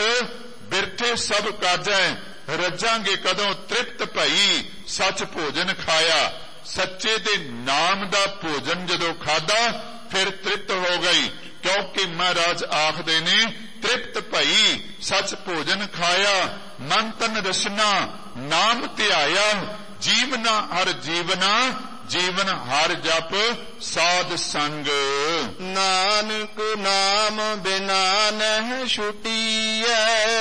ਬਿਰਥੇ ਸਭ ਕਾਜੈ। ਰੱਜਾਂਗੇ ਕਦੋਂ? ਤ੍ਰਿਪਤ ਭਈ ਸੱਚ ਭੋਜਨ ਖਾਇਆ। ਸੱਚੇ ਦੇ ਨਾਮ ਦਾ ਭੋਜਨ ਜਦੋਂ ਖਾਦਾ ਫਿਰ ਤ੍ਰਿਪਤ ਹੋ ਗਈ। ਕਿਉਂਕਿ ਮਹਾਰਾਜ ਆਖਦੇ ਨੇ, ਤ੍ਰਿਪਤ ਭਈ ਸੱਚ ਭੋਜਨ ਖਾਇਆ, ਮਨ ਤਨ ਰਸਨਾ ਨਾਮ ਧਿਆਇਆ। ਜੀਵਨਾ ਹਰ ਜੀਵਨਾ, ਜੀਵਨ ਹਰ ਜਪ ਸਾਧ ਸੰਗ। ਨਾਨਕ ਨਾਮ ਬਿਨਾ ਨਹਿ ਛੁਟੀਐ,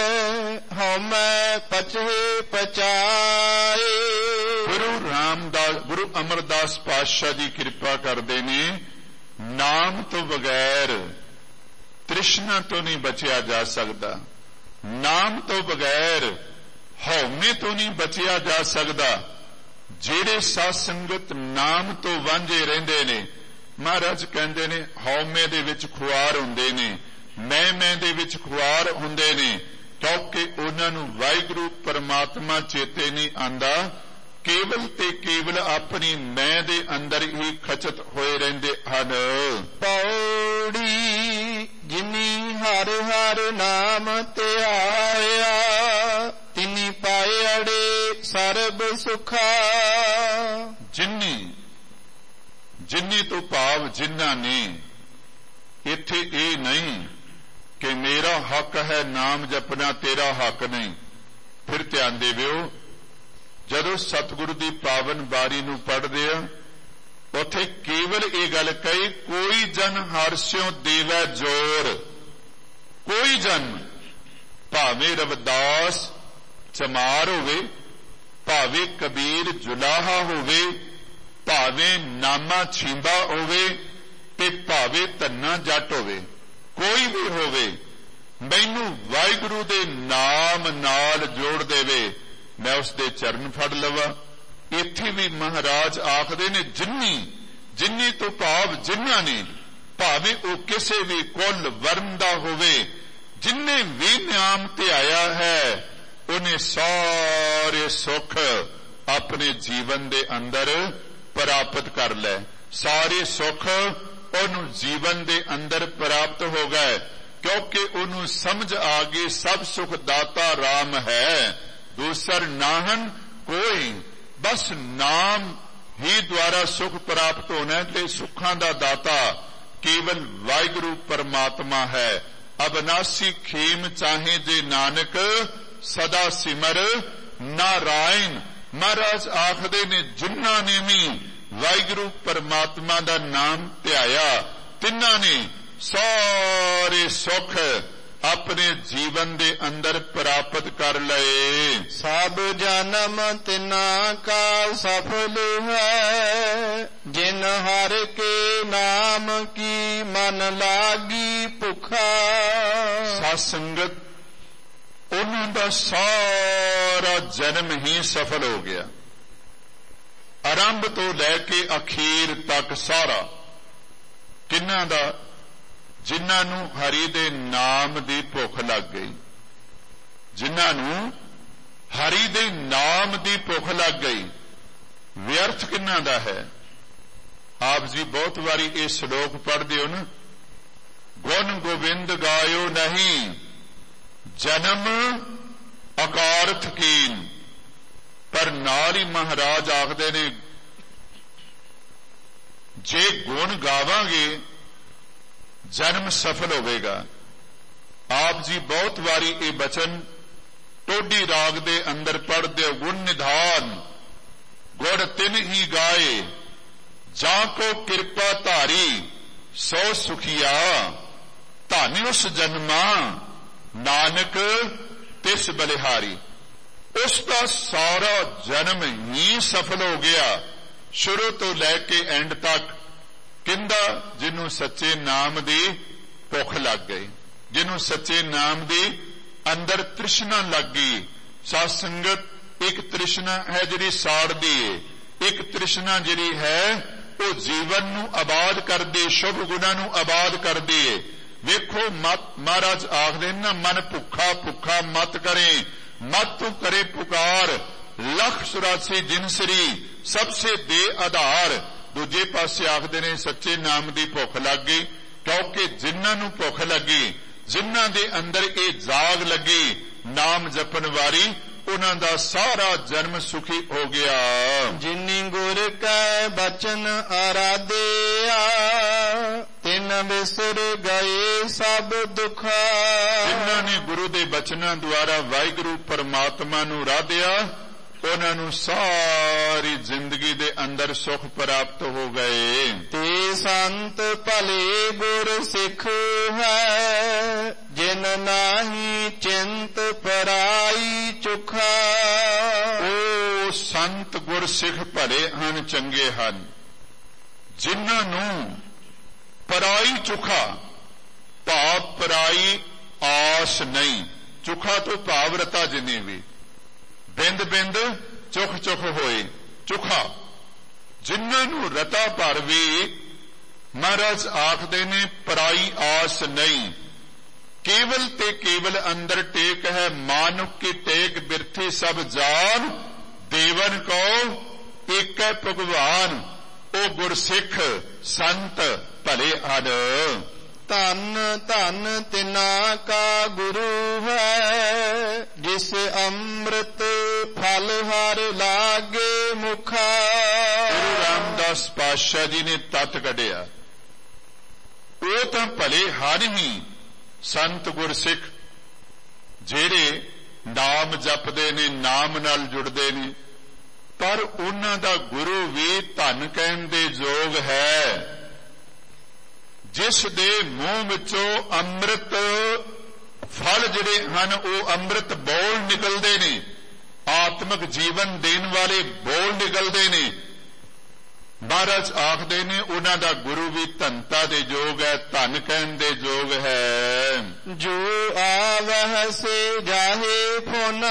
ਹਉਮੈ ਪਛੇ ਪਚਾਏ। ਗੁਰੂ ਰਾਮਦਾਸ, ਗੁਰੂ ਅਮਰਦਾਸ ਪਾਤਸ਼ਾਹ ਜੀ ਕਿਰਪਾ ਕਰਦੇ ਨੇ, ਨਾਮ ਤੋਂ ਬਗੈਰ ਤ੍ਰਿਸ਼ਨਾ ਤੋਂ ਨਹੀਂ ਬਚਿਆ ਜਾ ਸਕਦਾ, ਨਾਮ ਤੋਂ ਬਗੈਰ ਹਉਮੈ ਤੋਂ ਨਹੀਂ ਬਚਿਆ ਜਾ ਸਕਦਾ। ਜਿਹੜੇ ਸਾਧ ਸੰਗਤ ਨਾਮ ਤੋਂ ਵਾਂਝੇ ਰਹਿੰਦੇ ਨੇ, ਮਹਾਰਾਜ ਕਹਿੰਦੇ ਨੇ ਹਉਮੈ ਦੇ ਵਿੱਚ ਖੁਆਰ ਹੁੰਦੇ ਨੇ, ਮੈਂ ਮੈਂ ਦੇ ਵਿੱਚ ਖੁਆਰ ਹੁੰਦੇ ਨੇ। ਕਿਉਂਕਿ ਉਹਨਾਂ ਨੂੰ ਵਾਹਿਗੁਰੂ ਪਰਮਾਤਮਾ ਚੇਤੇ ਨਹੀਂ ਆਂਦਾ, ਕੇਵਲ ਤੇ ਕੇਵਲ ਆਪਣੀ ਮੈਂ ਦੇ ਅੰਦਰ ਹੀ ਖਚਤ ਹੋਏ ਰਹਿੰਦੇ ਹਨ। ਪੌੜੀ ਜਿਨੀ ਹਰ ਹਰ ਨਾਮ ਧਿਆਇਆ, ਤਿਨੀ ਪਾਏ ਅੜੇ ਸਰਬ ਸੁਖਾ। ਜਿਨੀ ਜਿਨੀ ਤੋਂ ਭਾਵ ਜਿਨ੍ਹਾਂ ਨੇ। ਇੱਥੇ ਇਹ ਨਹੀਂ ਕਿ ਮੇਰਾ ਹੱਕ ਹੈ ਨਾਮ ਜਪਣਾ, ਤੇਰਾ ਹੱਕ ਨਹੀਂ। ਫਿਰ ਧਿਆਨ ਦੇਵਿਓ, ਜਦੋਂ ਸਤਿਗੁਰੂ ਦੀ ਪਾਵਨ ਬਾਣੀ ਨੂੰ ਪੜ੍ਹਦੇ ਆ, ਉੱਥੇ ਕੇਵਲ ਇਹ ਗੱਲ ਕਹੀ, ਕੋਈ ਜਨ ਹਰਸਿਓ ਦੇਵੈ ਜੋਰ। ਕੋਈ ਜਨ, ਭਾਵੇਂ ਰਵਿਦਾਸ ਚਮਾਰ ਹੋਵੇ, ਭਾਵੇਂ ਕਬੀਰ ਜੁਲਾਹਾ ਹੋਵੇ, ਭਾਵੇਂ ਨਾਮਾ ਛੀਂਬਾ ਹੋਵੇ, ਤੇ ਭਾਵੇਂ ਧੰਨਾ ਜੱਟ ਹੋਵੇ, ਕੋਈ ਵੀ ਹੋਵੇ, ਮੈਨੂੰ ਵਾਹਿਗੁਰੂ ਦੇ ਨਾਮ ਨਾਲ ਜੋੜ ਦੇਵੇ, ਮੈਂ ਉਸ ਦੇ ਚਰਨ ਫੜ ਲਵਾਂ। ਇੱਥੇ ਵੀ ਮਹਾਰਾਜ ਆਖਦੇ ਨੇ ਜਿੰਨੀ ਜਿੰਨੀ ਤੋਂ ਭਾਵ ਜਿਨ੍ਹਾਂ ਨੇ, ਭਾਵੇਂ ਉਹ ਕਿਸੇ ਵੀ ਕੁਲ ਵਰਨ ਦਾ ਹੋਵੇ, ਜਿੰਨੇ ਵੀ ਨਾਮ ਧਿਆਇਆ ਹੈ, ਉਹਨੇ ਸਾਰੇ ਸੁੱਖ ਆਪਣੇ ਜੀਵਨ ਦੇ ਅੰਦਰ ਪ੍ਰਾਪਤ ਕਰ ਲੈ। ਸਾਰੇ ਸੁੱਖ ਉਹਨੂੰ ਜੀਵਨ ਦੇ ਅੰਦਰ ਪ੍ਰਾਪਤ ਹੋ ਗਏ, ਕਿਉਂਕਿ ਉਹਨੂੰ ਸਮਝ ਆ ਗਈ ਸਭ ਸੁਖ ਦਾਤਾ ਰਾਮ ਹੈ, ਦੂਸਰ ਨਾਹਨ ਕੋਈ। ਬਸ ਨਾਮ ਹੀ ਦੁਆਰਾ ਸੁਖ ਪ੍ਰਾਪਤ ਹੋਣਾ ਹੈ, ਤੇ ਸੁੱਖਾਂ ਦਾ ਦਾਤਾ ਕੇਵਲ ਵਾਹਿਗੁਰੂ ਪਰਮਾਤਮਾ ਹੈ। ਅਬਨਾਸੀ ਖੇਮ ਚਾਹੇ ਜੇ ਨਾਨਕ, ਸਦਾ ਸਿਮਰ ਨਾਰਾਇਣ। ਮਹਾਰਾਜ ਆਖਦੇ ਨੇ ਜਿਨ੍ਹਾਂ ਨੇ ਵੀ ਵਾਹਿਗੁਰੂ ਪਰਮਾਤਮਾ ਦਾ ਨਾਮ ਧਿਆਇਆ, ਤਿੰਨਾਂ ਨੇ ਸਾਰੇ ਸੁੱਖ ਆਪਣੇ ਜੀਵਨ ਦੇ ਅੰਦਰ ਪ੍ਰਾਪਤ ਕਰ ਲਏ। ਸਭ ਜਨਮ ਤਿਨਾ ਕਾ ਸਫਲ ਹੈ, ਜਿਨ ਹਰ ਕੇ ਨਾਮ ਕੀ ਮਨ ਲਾਗੀ ਭੁਖਾ। ਸਾਧ ਸੰਗਤ, ਉਹਨਾਂ ਦਾ ਸਾਰਾ ਜਨਮ ਹੀ ਸਫਲ ਹੋ ਗਿਆ, ਆਰੰਭ ਤੋਂ ਲੈ ਕੇ ਅਖੀਰ ਤੱਕ ਸਾਰਾ। ਕਿਹਨਾਂ ਦਾ? ਜਿਨ੍ਹਾਂ ਨੂੰ ਹਰੀ ਦੇ ਨਾਮ ਦੀ ਭੁੱਖ ਲੱਗ ਗਈ, ਜਿਨ੍ਹਾਂ ਨੂੰ ਹਰੀ ਦੇ ਨਾਮ ਦੀ ਭੁੱਖ ਲੱਗ ਗਈ। ਵਿਅਰਥ ਕਿਹਨਾਂ ਦਾ ਹੈ? ਆਪ ਜੀ ਬਹੁਤ ਵਾਰੀ ਇਹ ਸ਼ਲੋਕ ਪੜ੍ਹਦੇ ਹੋ ਨਾ, ਗੁਣ ਗੋਬਿੰਦ ਗਾਇਓ ਨਹੀਂ, ਜਨਮ ਅਕਾਰਥ ਕੀਨ। ਪਰ ਨਾਲ ਹੀ ਮਹਾਰਾਜ ਆਖਦੇ ਨੇ, ਜੇ ਗੁਣ ਗਾਵਾਂਗੇ ਜਨਮ ਸਫਲ ਹੋਵੇਗਾ। ਆਪ ਜੀ ਬਹੁਤ ਵਾਰੀ ਇਹ ਬਚਨ ਟੋਡੀ ਰਾਗ ਦੇ ਅੰਦਰ ਪੜ੍ਹਦੇ ਹੋ, ਗੁਣ ਨਿਧਾਨ ਗੁਣ ਤਿਨ ਹੀ ਗਾਏ, ਜਾਂ ਕੋ ਕਿਰਪਾ ਧਾਰੀ ਸੋ ਸੁਖੀਆ। ਧਨ ਉਸ ਜਨਮਾ ਨਾਨਕ ਤਿਸ ਬਲਿਹਾਰੀ। ਉਸ ਦਾ ਸਾਰਾ ਜਨਮ ਹੀ ਸਫਲ ਹੋ ਗਿਆ, ਸ਼ੁਰੂ ਤੋਂ ਲੈ ਕੇ ਐਂਡ ਤੱਕ। ਕਿੰਦਾ? ਜਿਹਨੂੰ ਸੱਚੇ ਨਾਮ ਦੀ ਭੁੱਖ ਲੱਗ ਗਈ, ਜਿਹਨੂੰ ਸੱਚੇ ਨਾਮ ਦੀ ਅੰਦਰ ਤ੍ਰਿਸ਼ਨਾ ਲੱਗ ਗਈ। ਸਾਧ ਸੰਗਤ, ਇੱਕ ਤ੍ਰਿਸ਼ਨਾ ਹੈ ਜਿਹੜੀ ਸਾੜਦੀ ਏ, ਇੱਕ ਤ੍ਰਿਸ਼ਨਾ ਜਿਹੜੀ ਹੈ ਉਹ ਜੀਵਨ ਨੂੰ ਆਬਾਦ ਕਰਦੀ, ਸ਼ੁਭ ਗੁਣਾਂ ਨੂੰ ਆਬਾਦ ਕਰਦੀ ਏ। ਵੇਖੋ ਮਹਾਰਾਜ ਆਖਦੇ ਨਾ, ਮਨ ਭੁੱਖਾ ਭੁੱਖਾ ਮਤ ਕਰੇ, ਮਤ ਤੂੰ ਕਰੇ ਪੁਕਾਰ, ਲੱਖ ਚੁਰਾਸੀ ਜਿਨਸਰੀ ਸਭਸੇ ਦੇ ਆਧਾਰ। ਦੂਜੇ ਪਾਸੇ ਆਖਦੇ ਨੇ ਸੱਚੇ ਨਾਮ ਦੀ ਭੁੱਖ ਲੱਗ ਗਈ, ਕਿਉਂਕਿ ਜਿਨ੍ਹਾਂ ਨੂੰ ਭੁੱਖ ਲੱਗੀ, ਜਿਨ੍ਹਾਂ ਦੇ ਅੰਦਰ ਇਹ ਜਾਗ ਲੱਗੀ ਨਾਮ ਜਪਣ ਵਾਲੀ, ਉਹਨਾਂ ਦਾ ਸਾਰਾ ਜਨਮ ਸੁਖੀ ਹੋ ਗਿਆ। ਜਿਨੀ ਗੁਰ ਕੈ ਬਚਨ ਆਰਾਧਿਆ, ਤਿਨ ਵਿਸਰ ਗਏ ਸਭ ਦੁਖਾ। ਜਿਨ੍ਹਾਂ ਨੇ ਗੁਰੂ ਦੇ ਬਚਨਾਂ ਦੁਆਰਾ ਵਾਹਿਗੁਰੂ ਪਰਮਾਤਮਾ ਨੂੰ ਰਾਧਿਆ, ਉਹਨਾਂ ਨੂੰ ਸਾਰੀ ਜ਼ਿੰਦਗੀ ਦੇ ਅੰਦਰ ਸੁਖ ਪ੍ਰਾਪਤ ਹੋ ਗਏ। ਤੇ ਸੰਤ ਭਲੇ ਗੁਰ ਸਿੱਖ ਹੈ, ਜਿਨ ਨਾਹੀ ਚਿੰਤ ਪਰਾਈ ਚੁਖਾ। ਉਹ ਸੰਤ ਗੁਰ ਸਿੱਖ ਭਲੇ ਹਨ, ਚੰਗੇ ਹਨ, ਜਿਨ੍ਹਾਂ ਨੂੰ ਪਰਾਈ ਚੁਖਾ, ਭਾਵ ਪਰਾਈ ਆਸ ਨਹੀਂ। ਚੁਖਾ ਤੋਂ ਭਾਵ ਰਤਾ ਜਿੰਨੀ ਵੀ, ਬਿੰਦ ਬਿੰਦ ਚੁਖ ਚੁਖ ਹੋਏ, ਚੁਖਾ। ਜਿਨ੍ਹਾਂ ਨੂੰ ਰਤਾ ਭਰ ਵੀ ਮਹਾਰਾਜ ਆਖਦੇ ਨੇ ਪਰਾਈ ਆਸ ਨਹੀਂ। ਕੇਵਲ ਤੇ ਕੇਵਲ ਅੰਦਰ ਟੇਕ ਹੈ, ਮਾਨੁਖ ਕੀ ਟੇਕ ਬਿਰਥੀ ਸਭ ਜਾਨ, ਦੇਵਨ ਕੋ ਏਕੈ ਭਗਵਾਨ। ਉਹ ਗੁਰਸਿੱਖ ਸੰਤ ਭਲੇ ਹਨ। ਧਨ ਧਨ ਤਿਨਾ ਕਾ ਗੁਰੂ ਹੈ, ਜਿਸ ਅੰਮ੍ਰਿਤ ਫਲ ਹਰ ਲਾਗੇ ਮੁਖਾ। ਗੁਰੂ ਰਾਮਦਾਸ ਪਾਤਸ਼ਾਹ ਜੀ ਨੇ ਤੱਤ ਕੱਢਿਆ, ਉਹ ਤਾਂ ਭਲੇ ਹਨ ਹੀ ਸੰਤ ਗੁਰਸਿੱਖ ਜਿਹੜੇ ਨਾਮ ਜਪਦੇ ਨੇ, ਨਾਮ ਨਾਲ ਜੁੜਦੇ ਨੇ, ਪਰ ਉਹਨਾਂ ਦਾ ਗੁਰੂ ਵੀ ਧਨ ਕਹਿਣ ਦੇ ਯੋਗ ਹੈ, ਜਿਸ ਦੇ ਮੂੰਹ ਵਿੱਚੋਂ ਅੰਮ੍ਰਿਤ ਫਲ ਜਿਹੜੇ ਹਨ ਉਹ ਅੰਮ੍ਰਿਤ ਬੋਲ ਨਿਕਲਦੇ ਨੇ, ਆਤਮਿਕ ਜੀਵਨ ਦੇਣ ਵਾਲੇ ਬੋਲ ਨਿਕਲਦੇ ਨੇ। ਮਹਾਰਾਜ ਆਖਦੇ ਨੇ ਉਹਨਾਂ ਦਾ ਗੁਰੂ ਵੀ ਧਨਤਾ ਦੇ ਯੋਗ ਹੈ, ਧਨ ਕਹਿਣ ਦੇ ਯੋਗ ਹੈ। ਜੋ ਆਵਹਿ ਸੇ ਜਾਹੇ ਫੁਨ,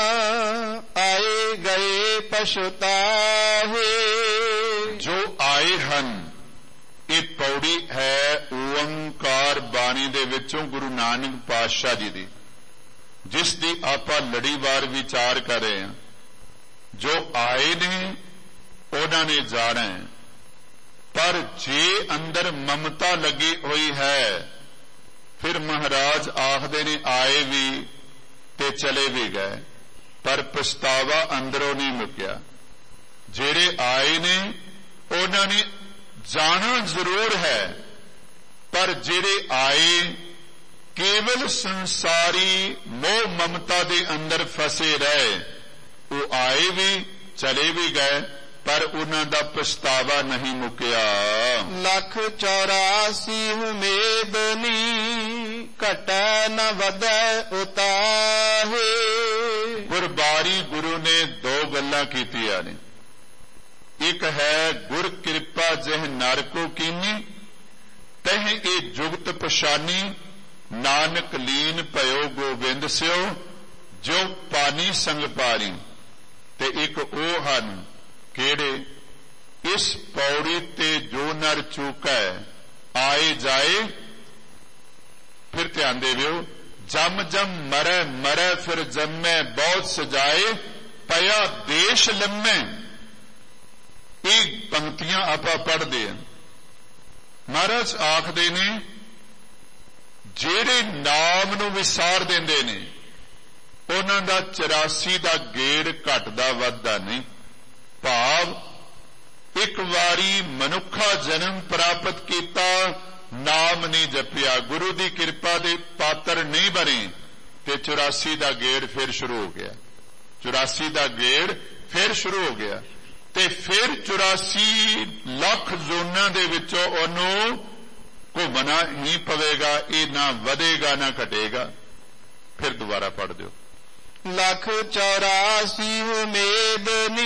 ਆਏ ਗਏ ਪਛਤਾਹੇ। ਜੋ ਆਏ ਹਨ, ਇਹ ਪੌੜੀ ਹੈ ਓੰਕਾਰ ਬਾਣੀ ਦੇ ਵਿੱਚੋਂ ਗੁਰੂ ਨਾਨਕ ਪਾਤਸ਼ਾਹ ਜੀ ਦੀ, ਜਿਸ ਦੀ ਆਪਾਂ ਲੜੀਵਾਰ ਵਿਚਾਰ ਕਰ ਰਹੇ ਹਾਂ। ਜੋ ਆਏ ਨੇ ਉਹਨਾਂ ਨੇ ਜਾਣਾ ਹੈ, ਪਰ ਜੇ ਅੰਦਰ ਮਮਤਾ ਲੱਗੀ ਹੋਈ ਹੈ, ਫਿਰ ਮਹਾਰਾਜ ਆਖਦੇ ਨੇ ਆਏ ਵੀ ਤੇ ਚਲੇ ਵੀ ਗਏ, ਪਰ ਪਛਤਾਵਾ ਅੰਦਰੋਂ ਨਹੀਂ ਮੁੱਕਿਆ। ਜਿਹੜੇ ਆਏ ਨੇ ਉਹਨਾਂ ਨੇ ਜਾਣਾ ਜ਼ਰੂਰ ਹੈ, ਪਰ ਜਿਹੜੇ ਆਏ ਕੇਵਲ ਸੰਸਾਰੀ ਮੋਹ ਮਮਤਾ ਦੇ ਅੰਦਰ ਫਸੇ ਰਹੇ, ਉਹ ਆਏ ਵੀ ਚਲੇ ਵੀ ਗਏ, ਪਰ ਉਹਨਾਂ ਦਾ ਪਛਤਾਵਾ ਨਹੀਂ ਮੁੱਕਿਆ। ਲੱਖ ਚੌਰਾਸੀ ਉਮੇਦਨੀ, ਘਟੈ ਨ ਵਧੈ ਉਤਾਹੇ। ਗੁਰਬਾਣੀ ਗੁਰੂ ਨੇ ਦੋ ਗੱਲਾਂ ਕੀਤੀਆਂ ਨੇ। ਇੱਕ ਹੈ ਗੁਰ ਕਿਰਪਾ ਜਿਹ ਨਰ ਕੋ ਕੀਨੀ, ਤਹ ਇਹ ਜੁਗਤ ਪਛਾਨੀ, ਨਾਨਕ ਲੀਨ ਭਇਓ ਗੋਬਿੰਦ ਸਿਓ, ਜੋ ਪਾਨੀ ਸੰਗ ਪਾਰੀ। ਤੇ ਇੱਕ ਉਹ ਹਨ ਕਿਹੜੇ, ਇਸ ਪੌੜੀ ਤੇ ਜੋ ਨਰ ਚੂਕੈ ਆਏ ਜਾਏ। ਫਿਰ ਧਿਆਨ ਦੇਵਿਓ, ਜਮ ਜਮ ਮਰੈ ਮਰੈ ਫਿਰ ਜੰਮੈ ਬਹੁਤ ਸਜਾਏ, ਪਿਆ ਦੇਸ਼ ਲੰਮੈ। ਇਹ ਪੰਕਤੀਆਂ ਆਪਾਂ ਪੜ੍ਹਦੇ ਹਾਂ। ਮਹਾਰਾਜ ਆਖਦੇ ਨੇ ਜਿਹੜੇ ਨਾਮ ਨੂੰ ਵਿਸਾਰ ਦਿੰਦੇ ਨੇ ਉਹਨਾਂ ਦਾ ਚੁਰਾਸੀ ਦਾ ਗੇੜ ਘਟਦਾ ਵੱਧਦਾ ਨਹੀਂ। ਭਾਵ ਇੱਕ ਵਾਰੀ ਮਨੁੱਖਾ ਜਨਮ ਪ੍ਰਾਪਤ ਕੀਤਾ, ਨਾਮ ਨਹੀਂ ਜਪਿਆ, ਗੁਰੂ ਦੀ ਕਿਰਪਾ ਦੇ ਪਾਤਰ ਨਹੀਂ ਬਣੇ, ਤੇ ਚੁਰਾਸੀ ਦਾ ਗੇੜ ਫਿਰ ਸ਼ੁਰੂ ਹੋ ਗਿਆ। ਚੁਰਾਸੀ ਦਾ ਗੇੜ ਫਿਰ ਸ਼ੁਰੂ ਹੋ ਗਿਆ, ਤੇ ਫਿਰ ਚੁਰਾਸੀ ਲੱਖ ਜ਼ੋਨਾਂ ਦੇ ਵਿੱਚੋਂ ਉਹਨੂੰ ਘੁੰਮਣਾ ਹੀ ਪਵੇਗਾ। ਇਹ ਨਾ ਵਧੇਗਾ ਨਾ ਘਟੇਗਾ। ਫਿਰ ਦੁਬਾਰਾ ਪੜ੍ਹ ਦਿਓ। ਲੱਖ ਚੌਰਾਸੀ ਉਮੇਦਨੀ,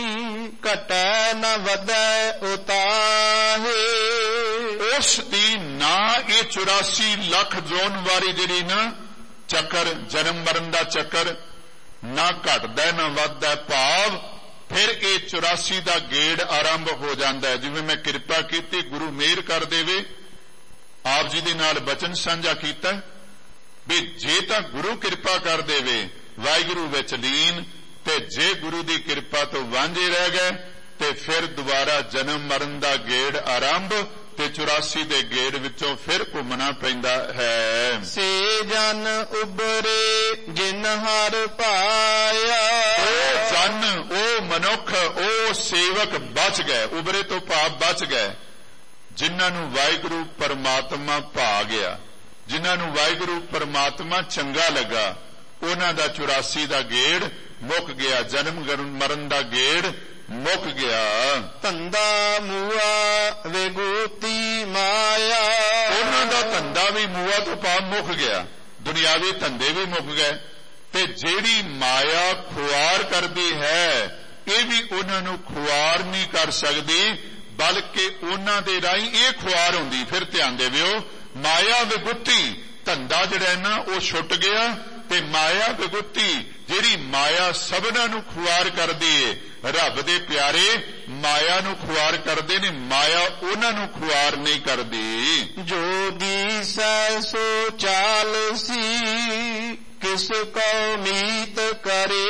ਘਟੈ ਨ ਵਧੈ ਉਤਾਹੇ। ਉਸ ਦੀ ਨਾ ਇਹ ਚੁਰਾਸੀ ਲੱਖ ਜ਼ੋਨ ਵਾਲੀ ਜਿਹੜੀ ਨਾ ਚੱਕਰ, ਜਨਮ ਮਰਨ ਦਾ ਚੱਕਰ, ਨਾ ਘਟਦਾ ਨਾ ਵੱਧਦਾ। ਭਾਵ ਫਿਰ ਇਹ ਚੁਰਾਸੀ ਦਾ ਗੇੜ ਆਰੰਭ ਹੋ ਜਾਂਦਾ ਹੈ। ਜਿਵੇਂ ਮੈਂ ਕਿਰਪਾ ਕੀਤੀ, ਗੁਰੂ ਮਿਹਰ ਕਰ ਦੇਵੇ, ਆਪ ਜੀ ਦੇ ਨਾਲ ਬਚਨ ਸਾਂਝਾ ਕੀਤਾ ਵੀ ਜੇ ਤਾਂ ਗੁਰੂ ਕਿਰਪਾ ਕਰ ਦੇਵੇ ਵਾਹਿਗੁਰੂ ਵਿੱਚ ਲੀਨ, ਤੇ ਜੇ ਗੁਰੂ ਦੀ ਕਿਰਪਾ ਤੋਂ ਵਾਂਝੇ ਰਹਿ ਗਏ ਤੇ ਫਿਰ ਦੁਬਾਰਾ ਜਨਮ ਮਰਨ ਦਾ ਗੇੜ ਆਰੰਭ, ਤੇ ਚੁਰਾਸੀ ਦੇ ਗੇੜ ਵਿੱਚੋਂ ਫਿਰ ਘੁੰਮਣਾ ਪੈਂਦਾ ਹੈ। ਸੇ ਜਨ ਉਬਰੇ ਜਿਨ ਹਰ ਪਾਇਆ। ਉਹ ਜਨ, ਉਹ ਮਨੁੱਖ, ਉਹ ਸੇਵਕ ਬਚ ਗਏ। ਉਬਰੇ ਤੋਂ ਭਾਵ ਬਚ ਗਏ, ਜਿਨ੍ਹਾਂ ਨੂੰ ਵਾਹਿਗੁਰੂ ਪਰਮਾਤਮਾ ਭਾ ਗਿਆ, ਜਿਨ੍ਹਾਂ ਨੂੰ ਵਾਹਿਗੁਰੂ ਪਰਮਾਤਮਾ ਚੰਗਾ ਲੱਗਾ, ਉਹਨਾਂ ਦਾ ਚੁਰਾਸੀ ਦਾ ਗੇੜ ਮੁੱਕ ਗਿਆ, ਜਨਮ ਮਰਨ ਦਾ ਗੇੜ ਮੁੱਕ ਗਿਆ। ਧੰਦਾ ਮੂਆ ਵਿਗੂਤੀ ਮਾਇਆ। ਉਹਨਾਂ ਦਾ ਧੰਦਾ ਵੀ ਮੂਆ ਤੋਂ ਭਾਵ ਮੁੱਕ ਗਿਆ, ਦੁਨਿਆਵੀ ਧੰਦੇ ਵੀ ਮੁੱਕ ਗਏ, ਤੇ ਜਿਹੜੀ ਮਾਇਆ ਖੁਆਰ ਕਰਦੀ ਹੈ ਇਹ ਵੀ ਉਹਨਾਂ ਨੂੰ ਖੁਆਰ ਨਹੀਂ ਕਰ ਸਕਦੀ, ਬਲਕਿ ਉਹਨਾਂ ਦੇ ਰਾਹੀਂ ਇਹ ਖੁਆਰ ਹੁੰਦੀ। ਫਿਰ ਧਿਆਨ ਦੇਵਿਓ, ਮਾਇਆ ਵਿਗੁੱਤੀ, ਧੰਦਾ ਜਿਹੜਾ ਨਾ ਉਹ ਛੁੱਟ ਗਿਆ, ਤੇ ਮਾਇਆ ਵਿਗੁੱਤੀ ਜਿਹੜੀ ਮਾਇਆ ਸਭਨਾਂ ਨੂੰ ਖੁਆਰ ਕਰਦੀ ਏ। ਰੱਬ ਦੇ ਪਿਆਰੇ ਮਾਇਆ ਨੂੰ ਖੁਆਰ ਕਰਦੇ ਨੇ, ਮਾਇਆ ਉਹਨਾਂ ਨੂੰ ਖੁਆਰ ਨਹੀਂ ਕਰਦੀ। ਜੋ ਦੀਸੈ ਸੋ ਚਾਲ ਸੀ, ਕਿਸ ਕੋ ਮੀਤ ਕਰੇ।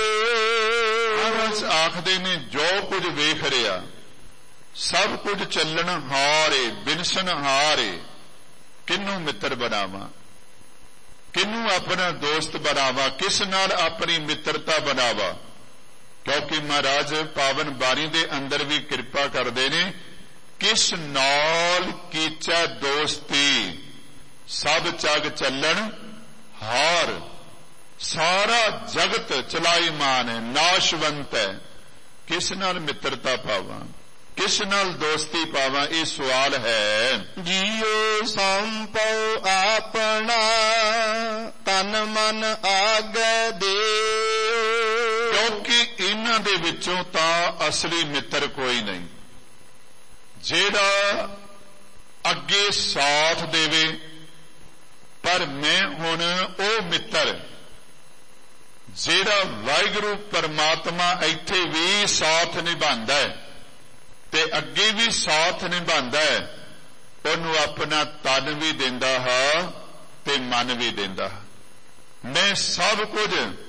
ਮਹਾਰਾਜ ਆਖਦੇ ਨੇ ਜੋ ਕੁਝ ਵੇਖ ਰਿਹਾ ਸਭ ਕੁਝ ਚੱਲਣ ਹਾਰ ਏ, ਬਿਨਸਨ ਹਾਰ ਏ, ਕਿਹਨੂੰ ਮਿੱਤਰ ਬਣਾਵਾਂ, ਕਿਹਨੂੰ ਆਪਣਾ ਦੋਸਤ ਬਣਾਵਾਂ, ਕਿਸ ਨਾਲ ਆਪਣੀ ਮਿੱਤਰਤਾ ਬਣਾਵਾਂ। ਕਿਉਂਕਿ ਮਹਾਰਾਜ ਪਾਵਨ ਬਾਣੀ ਦੇ ਅੰਦਰ ਵੀ ਕਿਰਪਾ ਕਰਦੇ ਨੇ, ਕਿਸ ਨਾਲ ਕੀਚੈ ਦੋਸਤੀ ਸਭ ਜਗ ਚੱਲਣ ਹਾਰ। ਸਾਰਾ ਜਗਤ ਚਲਾਈਮਾਨ ਹੈ, ਨਾਸ਼ਵੰਤ ਹੈ। ਕਿਸ ਨਾਲ ਮਿੱਤਰਤਾ ਪਾਵਾਂ, ਕਿਸ ਨਾਲ ਦੋਸਤੀ ਪਾਵਾਂ, ਇਹ ਸਵਾਲ ਹੈ। ਜੀਉ ਸੰਪਉ ਆਪਣਾ ਤਨ ਮਨ ਆਗੈ ਦੇਉ। ਕਿਉਂਕਿ ਇਹਨਾਂ ਦੇ ਵਿੱਚੋਂ ਤਾਂ ਅਸਲੀ ਮਿੱਤਰ ਕੋਈ ਨਹੀਂ। ਜਿਹੜਾ ਅੱਗੇ ਸਾਥ ਦੇਵੇ, ਪਰ ਮੈਂ ਹੁਣ ਉਹ ਮਿੱਤਰ ਜਿਹੜਾ ਵਾਹਿਗੁਰੂ ਪਰਮਾਤਮਾ ਇੱਥੇ ਵੀ ਸਾਥ ਨਿਭਾਉਂਦਾ ਹੈ ਤੇ ਅੱਗੇ ਵੀ ਸਾਥ ਨਿਭਾਉਂਦਾ ਹੈ, ਉਹਨੂੰ ਆਪਣਾ ਤਨ ਵੀ ਦਿੰਦਾ ਹਾਂ ਤੇ ਮਨ ਵੀ ਦਿੰਦਾ ਹਾਂ। ਮੈਂ ਸਭ ਕੁਝ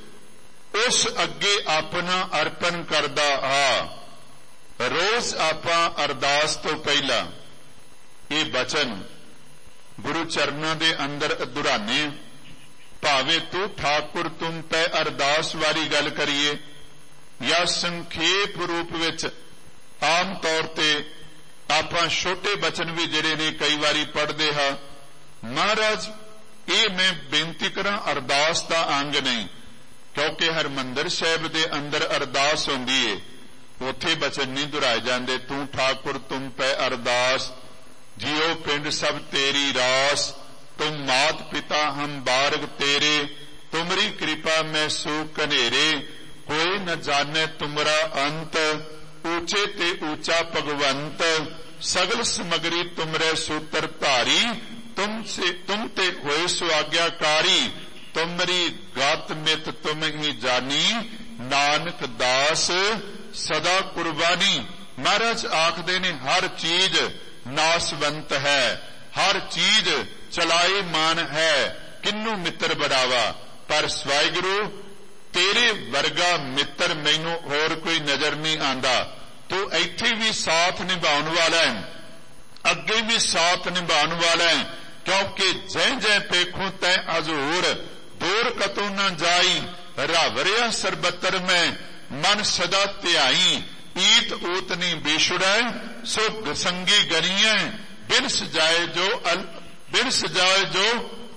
ਉਸ ਅੱਗੇ ਆਪਣਾ ਅਰਪਣ ਕਰਦਾ ਹਾਂ। ਰੋਜ਼ ਆਪਾਂ ਅਰਦਾਸ ਤੋਂ ਪਹਿਲਾਂ ਇਹ ਬਚਨ ਗੁਰੂ ਚਰਨਾਂ ਦੇ ਅੰਦਰ ਦੁਹਰਾਨੇ, ਭਾਵੇਂ ਤੂੰ ਠਾਕੁਰ ਤੁਮ ਪੈ ਅਰਦਾਸ ਵਾਲੀ ਗੱਲ ਕਰੀਏ ਜਾਂ ਸੰਖੇਪ ਰੂਪ ਵਿੱਚ ਆਮ ਤੌਰ ਤੇ ਆਪਾਂ ਛੋਟੇ ਬਚਨ ਵੀ ਜਿਹੜੇ ਨੇ ਕਈ ਵਾਰੀ ਪੜ੍ਹਦੇ ਹਾਂ। ਮਹਾਰਾਜ ਇਹ ਮੈਂ ਬੇਨਤੀ ਕਰਾਂ, ਅਰਦਾਸ ਦਾ ਅੰਗ ਨਹੀਂ, ਕਿਉਂਕਿ ਹਰਿਮੰਦਰ ਸਾਹਿਬ ਦੇ ਅੰਦਰ ਅਰਦਾਸ ਹੁੰਦੀ ਏ, ਉੱਥੇ ਬਚਨ ਨਹੀਂ ਦੁਹਰਾਏ ਜਾਂਦੇ। ਤੂੰ ਠਾਕੁਰ ਤੁਮ ਪੈ ਅਰਦਾਸ, ਜਿਉ ਪਿੰਡ ਸਭ ਤੇਰੀ ਰਾਸ, तुम मात पिता हम बारग तेरे, तुमरी कृपा में सो कनेरे, कोई न जाने तुमरा अंत, ऊंचे ते ऊंचा भगवंत, सगल समगरी तुमरे सूत्र धारी, तुमसे तुम ते होए सुआज्ञाकारी, तुमरी गात मित तुम ही जानी, नानक दास सदा कुर्बानी। महाराज आखदे ने हर चीज नासवंत है, हर चीज ਚਲਾਏ ਮਾਨ ਹੈ, ਕਿਹਨੂੰ ਮਿੱਤਰ ਬਣਾਵਾ। ਪਰ ਵਾਹਿਗੁਰੂ ਤੇਰੇ ਵਰਗਾ ਮਿੱਤਰ ਮੈਨੂੰ ਹੋਰ ਕੋਈ ਨਜ਼ਰ ਨਹੀਂ ਆਂਦਾ। ਤੂੰ ਇੱਥੇ ਵੀ ਸਾਥ ਨਿਭਾਉਣ ਵਾਲਾ ਹੈ, ਅੱਗੇ ਵੀ ਸਾਥ ਨਿਭਾਉਣ ਵਾਲਾ ਹੈ। ਕਿਉਂਕਿ ਜੈ ਜੈ ਪੇਖੂ ਤੈ ਹਜ਼ੂਰ, ਦੂਰ ਕਤੋਂ ਨਾ ਜਾਈ, ਰਵ ਰਿਆ ਸਰਬਤਰ ਮੈਂ, ਮਨ ਸਦਾ ਧਿਆਈ, ਈਤ ਊਤ ਨਹੀਂ ਬੇਸ਼ੁੜੈ, ਸੋ ਸੰਗੀ ਗਰੀਐ, ਬਿਨ ਸਜਾਏ ਜੋ ਅਲ ਬਿਨ ਸਜਾਏ ਜੋ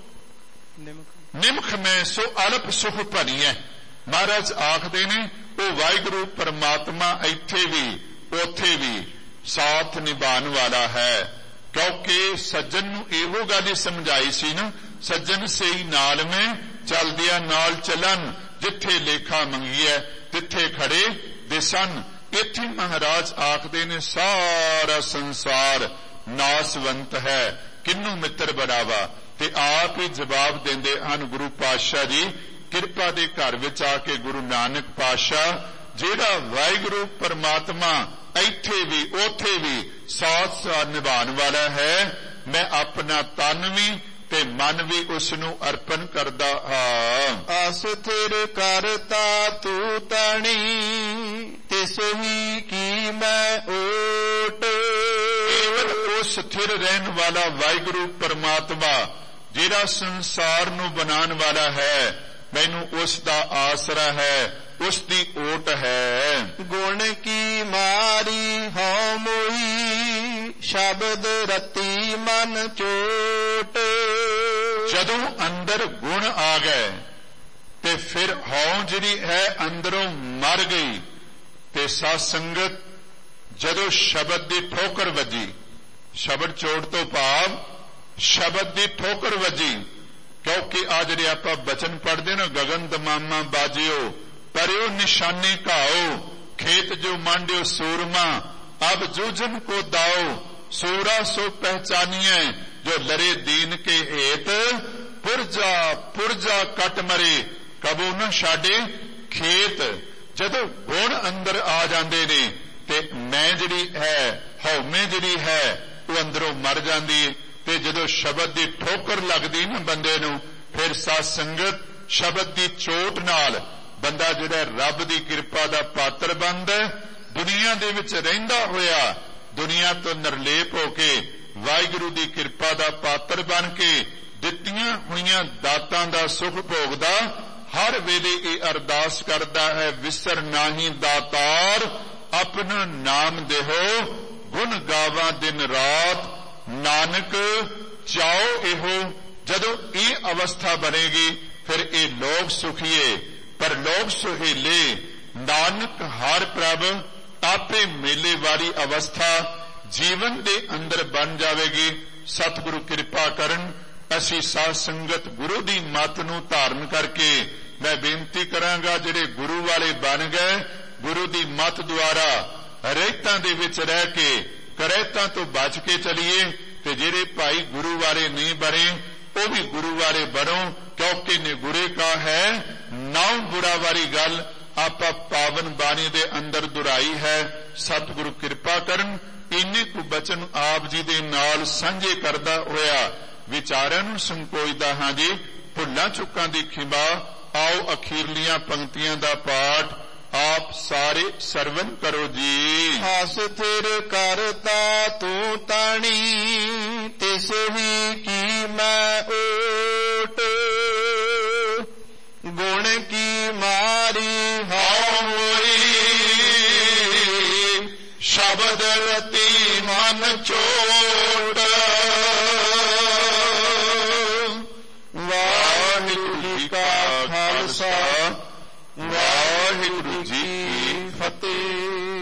ਨਿਮਖ ਮੈਂ, ਸੋ ਅਲਪ ਸੁਖ ਭਣੀਐ। ਮਹਾਰਾਜ ਆਖਦੇ ਨੇ ਉਹ ਵਾਹਿਗੁਰੂ ਪਰਮਾਤਮਾ ਇੱਥੇ ਵੀ ਉੱਥੇ ਵੀ ਸਾਥ ਨਿਭਾਉਣ ਵਾਲਾ ਹੈ। ਕਿਉਂਕਿ ਸੱਜਣ ਨੂੰ ਇਹੋ ਗੱਲ ਹੀ ਸਮਝਾਈ ਸੀ ਨਾ, ਸੱਜਣ ਸਹੀ ਨਾਲ ਮੈਂ ਚਲਦਿਆਂ ਨਾਲ ਚੱਲਣ, ਜਿੱਥੇ ਲੇਖਾ ਮੰਗੀਐ ਤਿੱਥੇ ਖੜੇ ਦੇ ਸਨ। ਇੱਥੇ ਮਹਾਰਾਜ ਆਖਦੇ ਨੇ ਸਾਰਾ ਸੰਸਾਰ ਨਾਸਵੰਤ ਹੈ, ਕਿਹਨੂੰ ਮਿੱਤਰ ਬਣਾਵਾ। ਤੇ ਆਪ ਹੀ ਜਵਾਬ ਦਿੰਦੇ ਹਨ ਗੁਰੂ ਪਾਤਸ਼ਾਹ ਜੀ ਕਿਰਪਾ ਦੇ ਘਰ ਵਿੱਚ ਆ ਕੇ। ਗੁਰੂ ਨਾਨਕ ਪਾਤਸ਼ਾਹ ਜਿਹੜਾ ਵਾਹਿਗੁਰੂ ਪਰਮਾਤਮਾ ਇੱਥੇ ਵੀ ਉੱਥੇ ਵੀ ਸਾਥ ਸਾਥ ਨਿਭਾਉਣ ਵਾਲਾ ਹੈ, ਮੈਂ ਆਪਣਾ ਤਨ ਵੀ ਤੇ ਮਨ ਵੀ ਉਸ ਨੂੰ ਅਰਪਣ ਕਰਦਾ ਹਾਂ। ਅਸਥਿਰ ਕਰਤਾ ਤੂੰ ਤਣੀ, ਤਿਸ ਹੀ ਕੀ ਮੈਂ ਓਟ। ਕੇਵਲ ਉਹ ਸਥਿਰ ਰਹਿਣ ਵਾਲਾ ਵਾਹਿਗੁਰੂ ਪਰਮਾਤਮਾ ਜਿਹੜਾ ਸੰਸਾਰ ਨੂੰ ਬਣਾਉਣ ਵਾਲਾ ਹੈ, ਮੈਨੂੰ ਉਸ ਦਾ ਆਸਰਾ ਹੈ, ਉਸ ਦੀ ਓਟ ਹੈ। ਗੁਣ ਕੀ ਮਾਰੀ ਹਉ ਮੋਹੀ, ਸ਼ਬਦ ਰਤੀ ਮਨ ਚੋਟ। ਜਦੋਂ ਅੰਦਰ ਗੁਣ ਆ ਗਏ ਤੇ ਫਿਰ ਹਉ ਜਿਹੜੀ ਹੈ ਅੰਦਰੋਂ ਮਰ ਗਈ। ਤੇ ਸਾਧ ਸੰਗਤ ਜਦੋਂ ਸ਼ਬਦ ਦੀ ਠੋਕਰ ਵੱਜੀ, ਸ਼ਬਦ ਚੋਟ ਤੋਂ ਭਾਵ ਸ਼ਬਦ ਦੀ ਠੋਕਰ ਵੱਜੀ। ਕਿਉਂਕਿ ਆ ਜਿਹੜੇ ਆਪਾਂ ਬਚਨ ਪੜ੍ਹਦੇ ਨਾ, ਗਗਨ ਦਮਾਮਾ ਬਾਜਿਓ ਪਰਿਓ ਨਿਸ਼ਾਨੇ ਘਾਓ, ਖੇਤ ਜੋ ਮਾਂਡਿਓ ਸੂਰਮਾ, ਅਬ ਜੂਝਨ ਕੋ ਦਾਓ, ਸੂਰਾ ਸੋ ਪਹਿਚਾਨੀਏ, ਜੋ ਲਰੇ ਦੀਨ ਕੇ ਹੇਤ, ਪੁਰਜਾ ਪੁਰਜਾ ਕੱਟ ਮਰੇ, ਕਬੂ ਨਾ ਛਾੜੇ ਖੇਤ। ਜਦੋਂ ਗੁਣ ਅੰਦਰ ਆ ਜਾਂਦੇ ਨੇ ਤੇ ਮੈਂ ਜਿਹੜੀ ਹੈ, ਹਉਮੈ ਜਿਹੜੀ ਹੈ, ਉਹ ਅੰਦਰੋਂ ਮਰ ਜਾਂਦੀ। ਤੇ ਜਦੋਂ ਸ਼ਬਦ ਦੀ ਠੋਕਰ ਲੱਗਦੀ ਨਾ ਬੰਦੇ ਨੂੰ, ਫਿਰ ਸਾਧ ਸੰਗਤ ਸ਼ਬਦ ਦੀ ਚੋਟ ਨਾਲ ਬੰਦਾ ਜਿਹੜਾ ਰੱਬ ਦੀ ਕਿਰਪਾ ਦਾ ਪਾਤਰ ਬਣਦਾ। ਦੁਨੀਆ ਦੇ ਵਿੱਚ ਰਹਿੰਦਾ ਹੋਇਆ ਦੁਨੀਆ ਤੋਂ ਨਿਰਲੇਪ ਹੋ ਕੇ ਵਾਹਿਗੁਰੂ ਦੀ ਕਿਰਪਾ ਦਾ ਪਾਤਰ ਬਣ ਕੇ ਦਿੱਤੀਆਂ ਹੋਈਆਂ ਦਾਤਾਂ ਦਾ ਸੁਖ ਭੋਗਦਾ ਹਰ ਵੇਲੇ ਇਹ ਅਰਦਾਸ ਕਰਦਾ ਹੈ, ਵਿਸਰ ਨਾਹੀ ਦਾਤਾਰ ਆਪਣਾ ਨਾਮ ਦੇਹੋ, ਗੁਣ ਗਾਵਾਂ ਦਿਨ ਰਾਤ ਨਾਨਕ ਚਾਓ ਇਹੋ। ਜਦੋਂ ਇਹ ਅਵਸਥਾ ਬਣੇਗੀ ਫਿਰ ਇਹ ਲੋਕ ਸੁਖੀਏ ਪਰ ਲੋਕ ਸੁਹੇਲੇ, ਨਾਨਕ ਹਰ ਪ੍ਰਭ ਆਪੇ ਮੇਲੇ ਵਾਲੀ ਅਵਸਥਾ ਜੀਵਨ ਦੇ ਅੰਦਰ ਬਣ ਜਾਵੇਗੀ। ਸਤਿਗੁਰੂ ਕਿਰਪਾ ਕਰਨ। ਅਸੀਂ ਸਾਧ ਸੰਗਤ ਗੁਰੂ ਦੀ ਮੱਤ ਨੂੰ ਧਾਰਨ ਕਰਕੇ ਮੈਂ ਬੇਨਤੀ ਕਰਾਂਗਾ, ਜਿਹੜੇ ਗੁਰੂ ਵਾਲੇ ਬਣ ਗਏ, ਗੁਰੂ ਦੀ ਮੱਤ ਦੁਆਰਾ ਰਹਿਤਾਂ ਦੇ ਵਿੱਚ ਰਹਿ ਕੇ ਕਰਹਿਤਾਂ ਤੋਂ ਬਚ ਕੇ ਚਲੀਏ, ਤੇ ਜਿਹੜੇ ਭਾਈ ਗੁਰੂ ਵਾਲੇ ਨਹੀਂ ਬਣੇ ਉਹ ਵੀ ਗੁਰੂ ਵਾਲੇ ਬਣੋ, ਕਿਉਂਕਿ ਨਿਗੁਰੇ ਕਾ ਹੈ ਨਾਮ ਬੁਰਾ ਵਾਲੀ ਗੱਲ ਆਪਾਂ ਪਾਵਨ ਬਾਣੀ ਦੇ ਅੰਦਰ ਦੁਹਰਾਈ ਹੈ। ਸਤਿਗੁਰੂ ਕਿਰਪਾ ਕਰਨ। ਇੰਨੇ ਕੁ ਬਚਨ ਆਪ ਜੀ ਦੇ ਨਾਲ ਸਾਂਝੇ ਕਰਦਾ ਹੋਇਆ ਵਿਚਾਰਿਆਂ ਨੂੰ ਸੰਕੋਚਦਾ ਹਾਂ ਜੀ। ਭੁੱਲਾਂ ਚੁੱਕਾਂ ਦੀ ਖਿਮਾ। ਆਓ ਅਖੀਰਲੀਆਂ ਪੰਕਤੀਆਂ ਦਾ ਪਾਠ ਆਪ ਸਾਰੇ ਸਰਵਨ ਕਰੋ ਜੀ। ਹਸ ਥਿਰ ਕਰਤਾ ਤੂੰ ਤਾਣੀ, ਤਿਸ ਹੀ ਕੀ ਮੈਂ ਓਟ। ਗੁਣ ਕੀ ਮਾਰੀ ਹਉ ਹੋਈ, ਸ਼ਬਦ ਰਤੀ ਮਨ ਚੋਟ। ਵਾਹਿਗੁਰੂ ਜੀ ਕਾ ਖਾਲਸਾ, ਵਾਹਿਗੁਰੂ ਜੀ ਕੀ ਫਤਿਹ।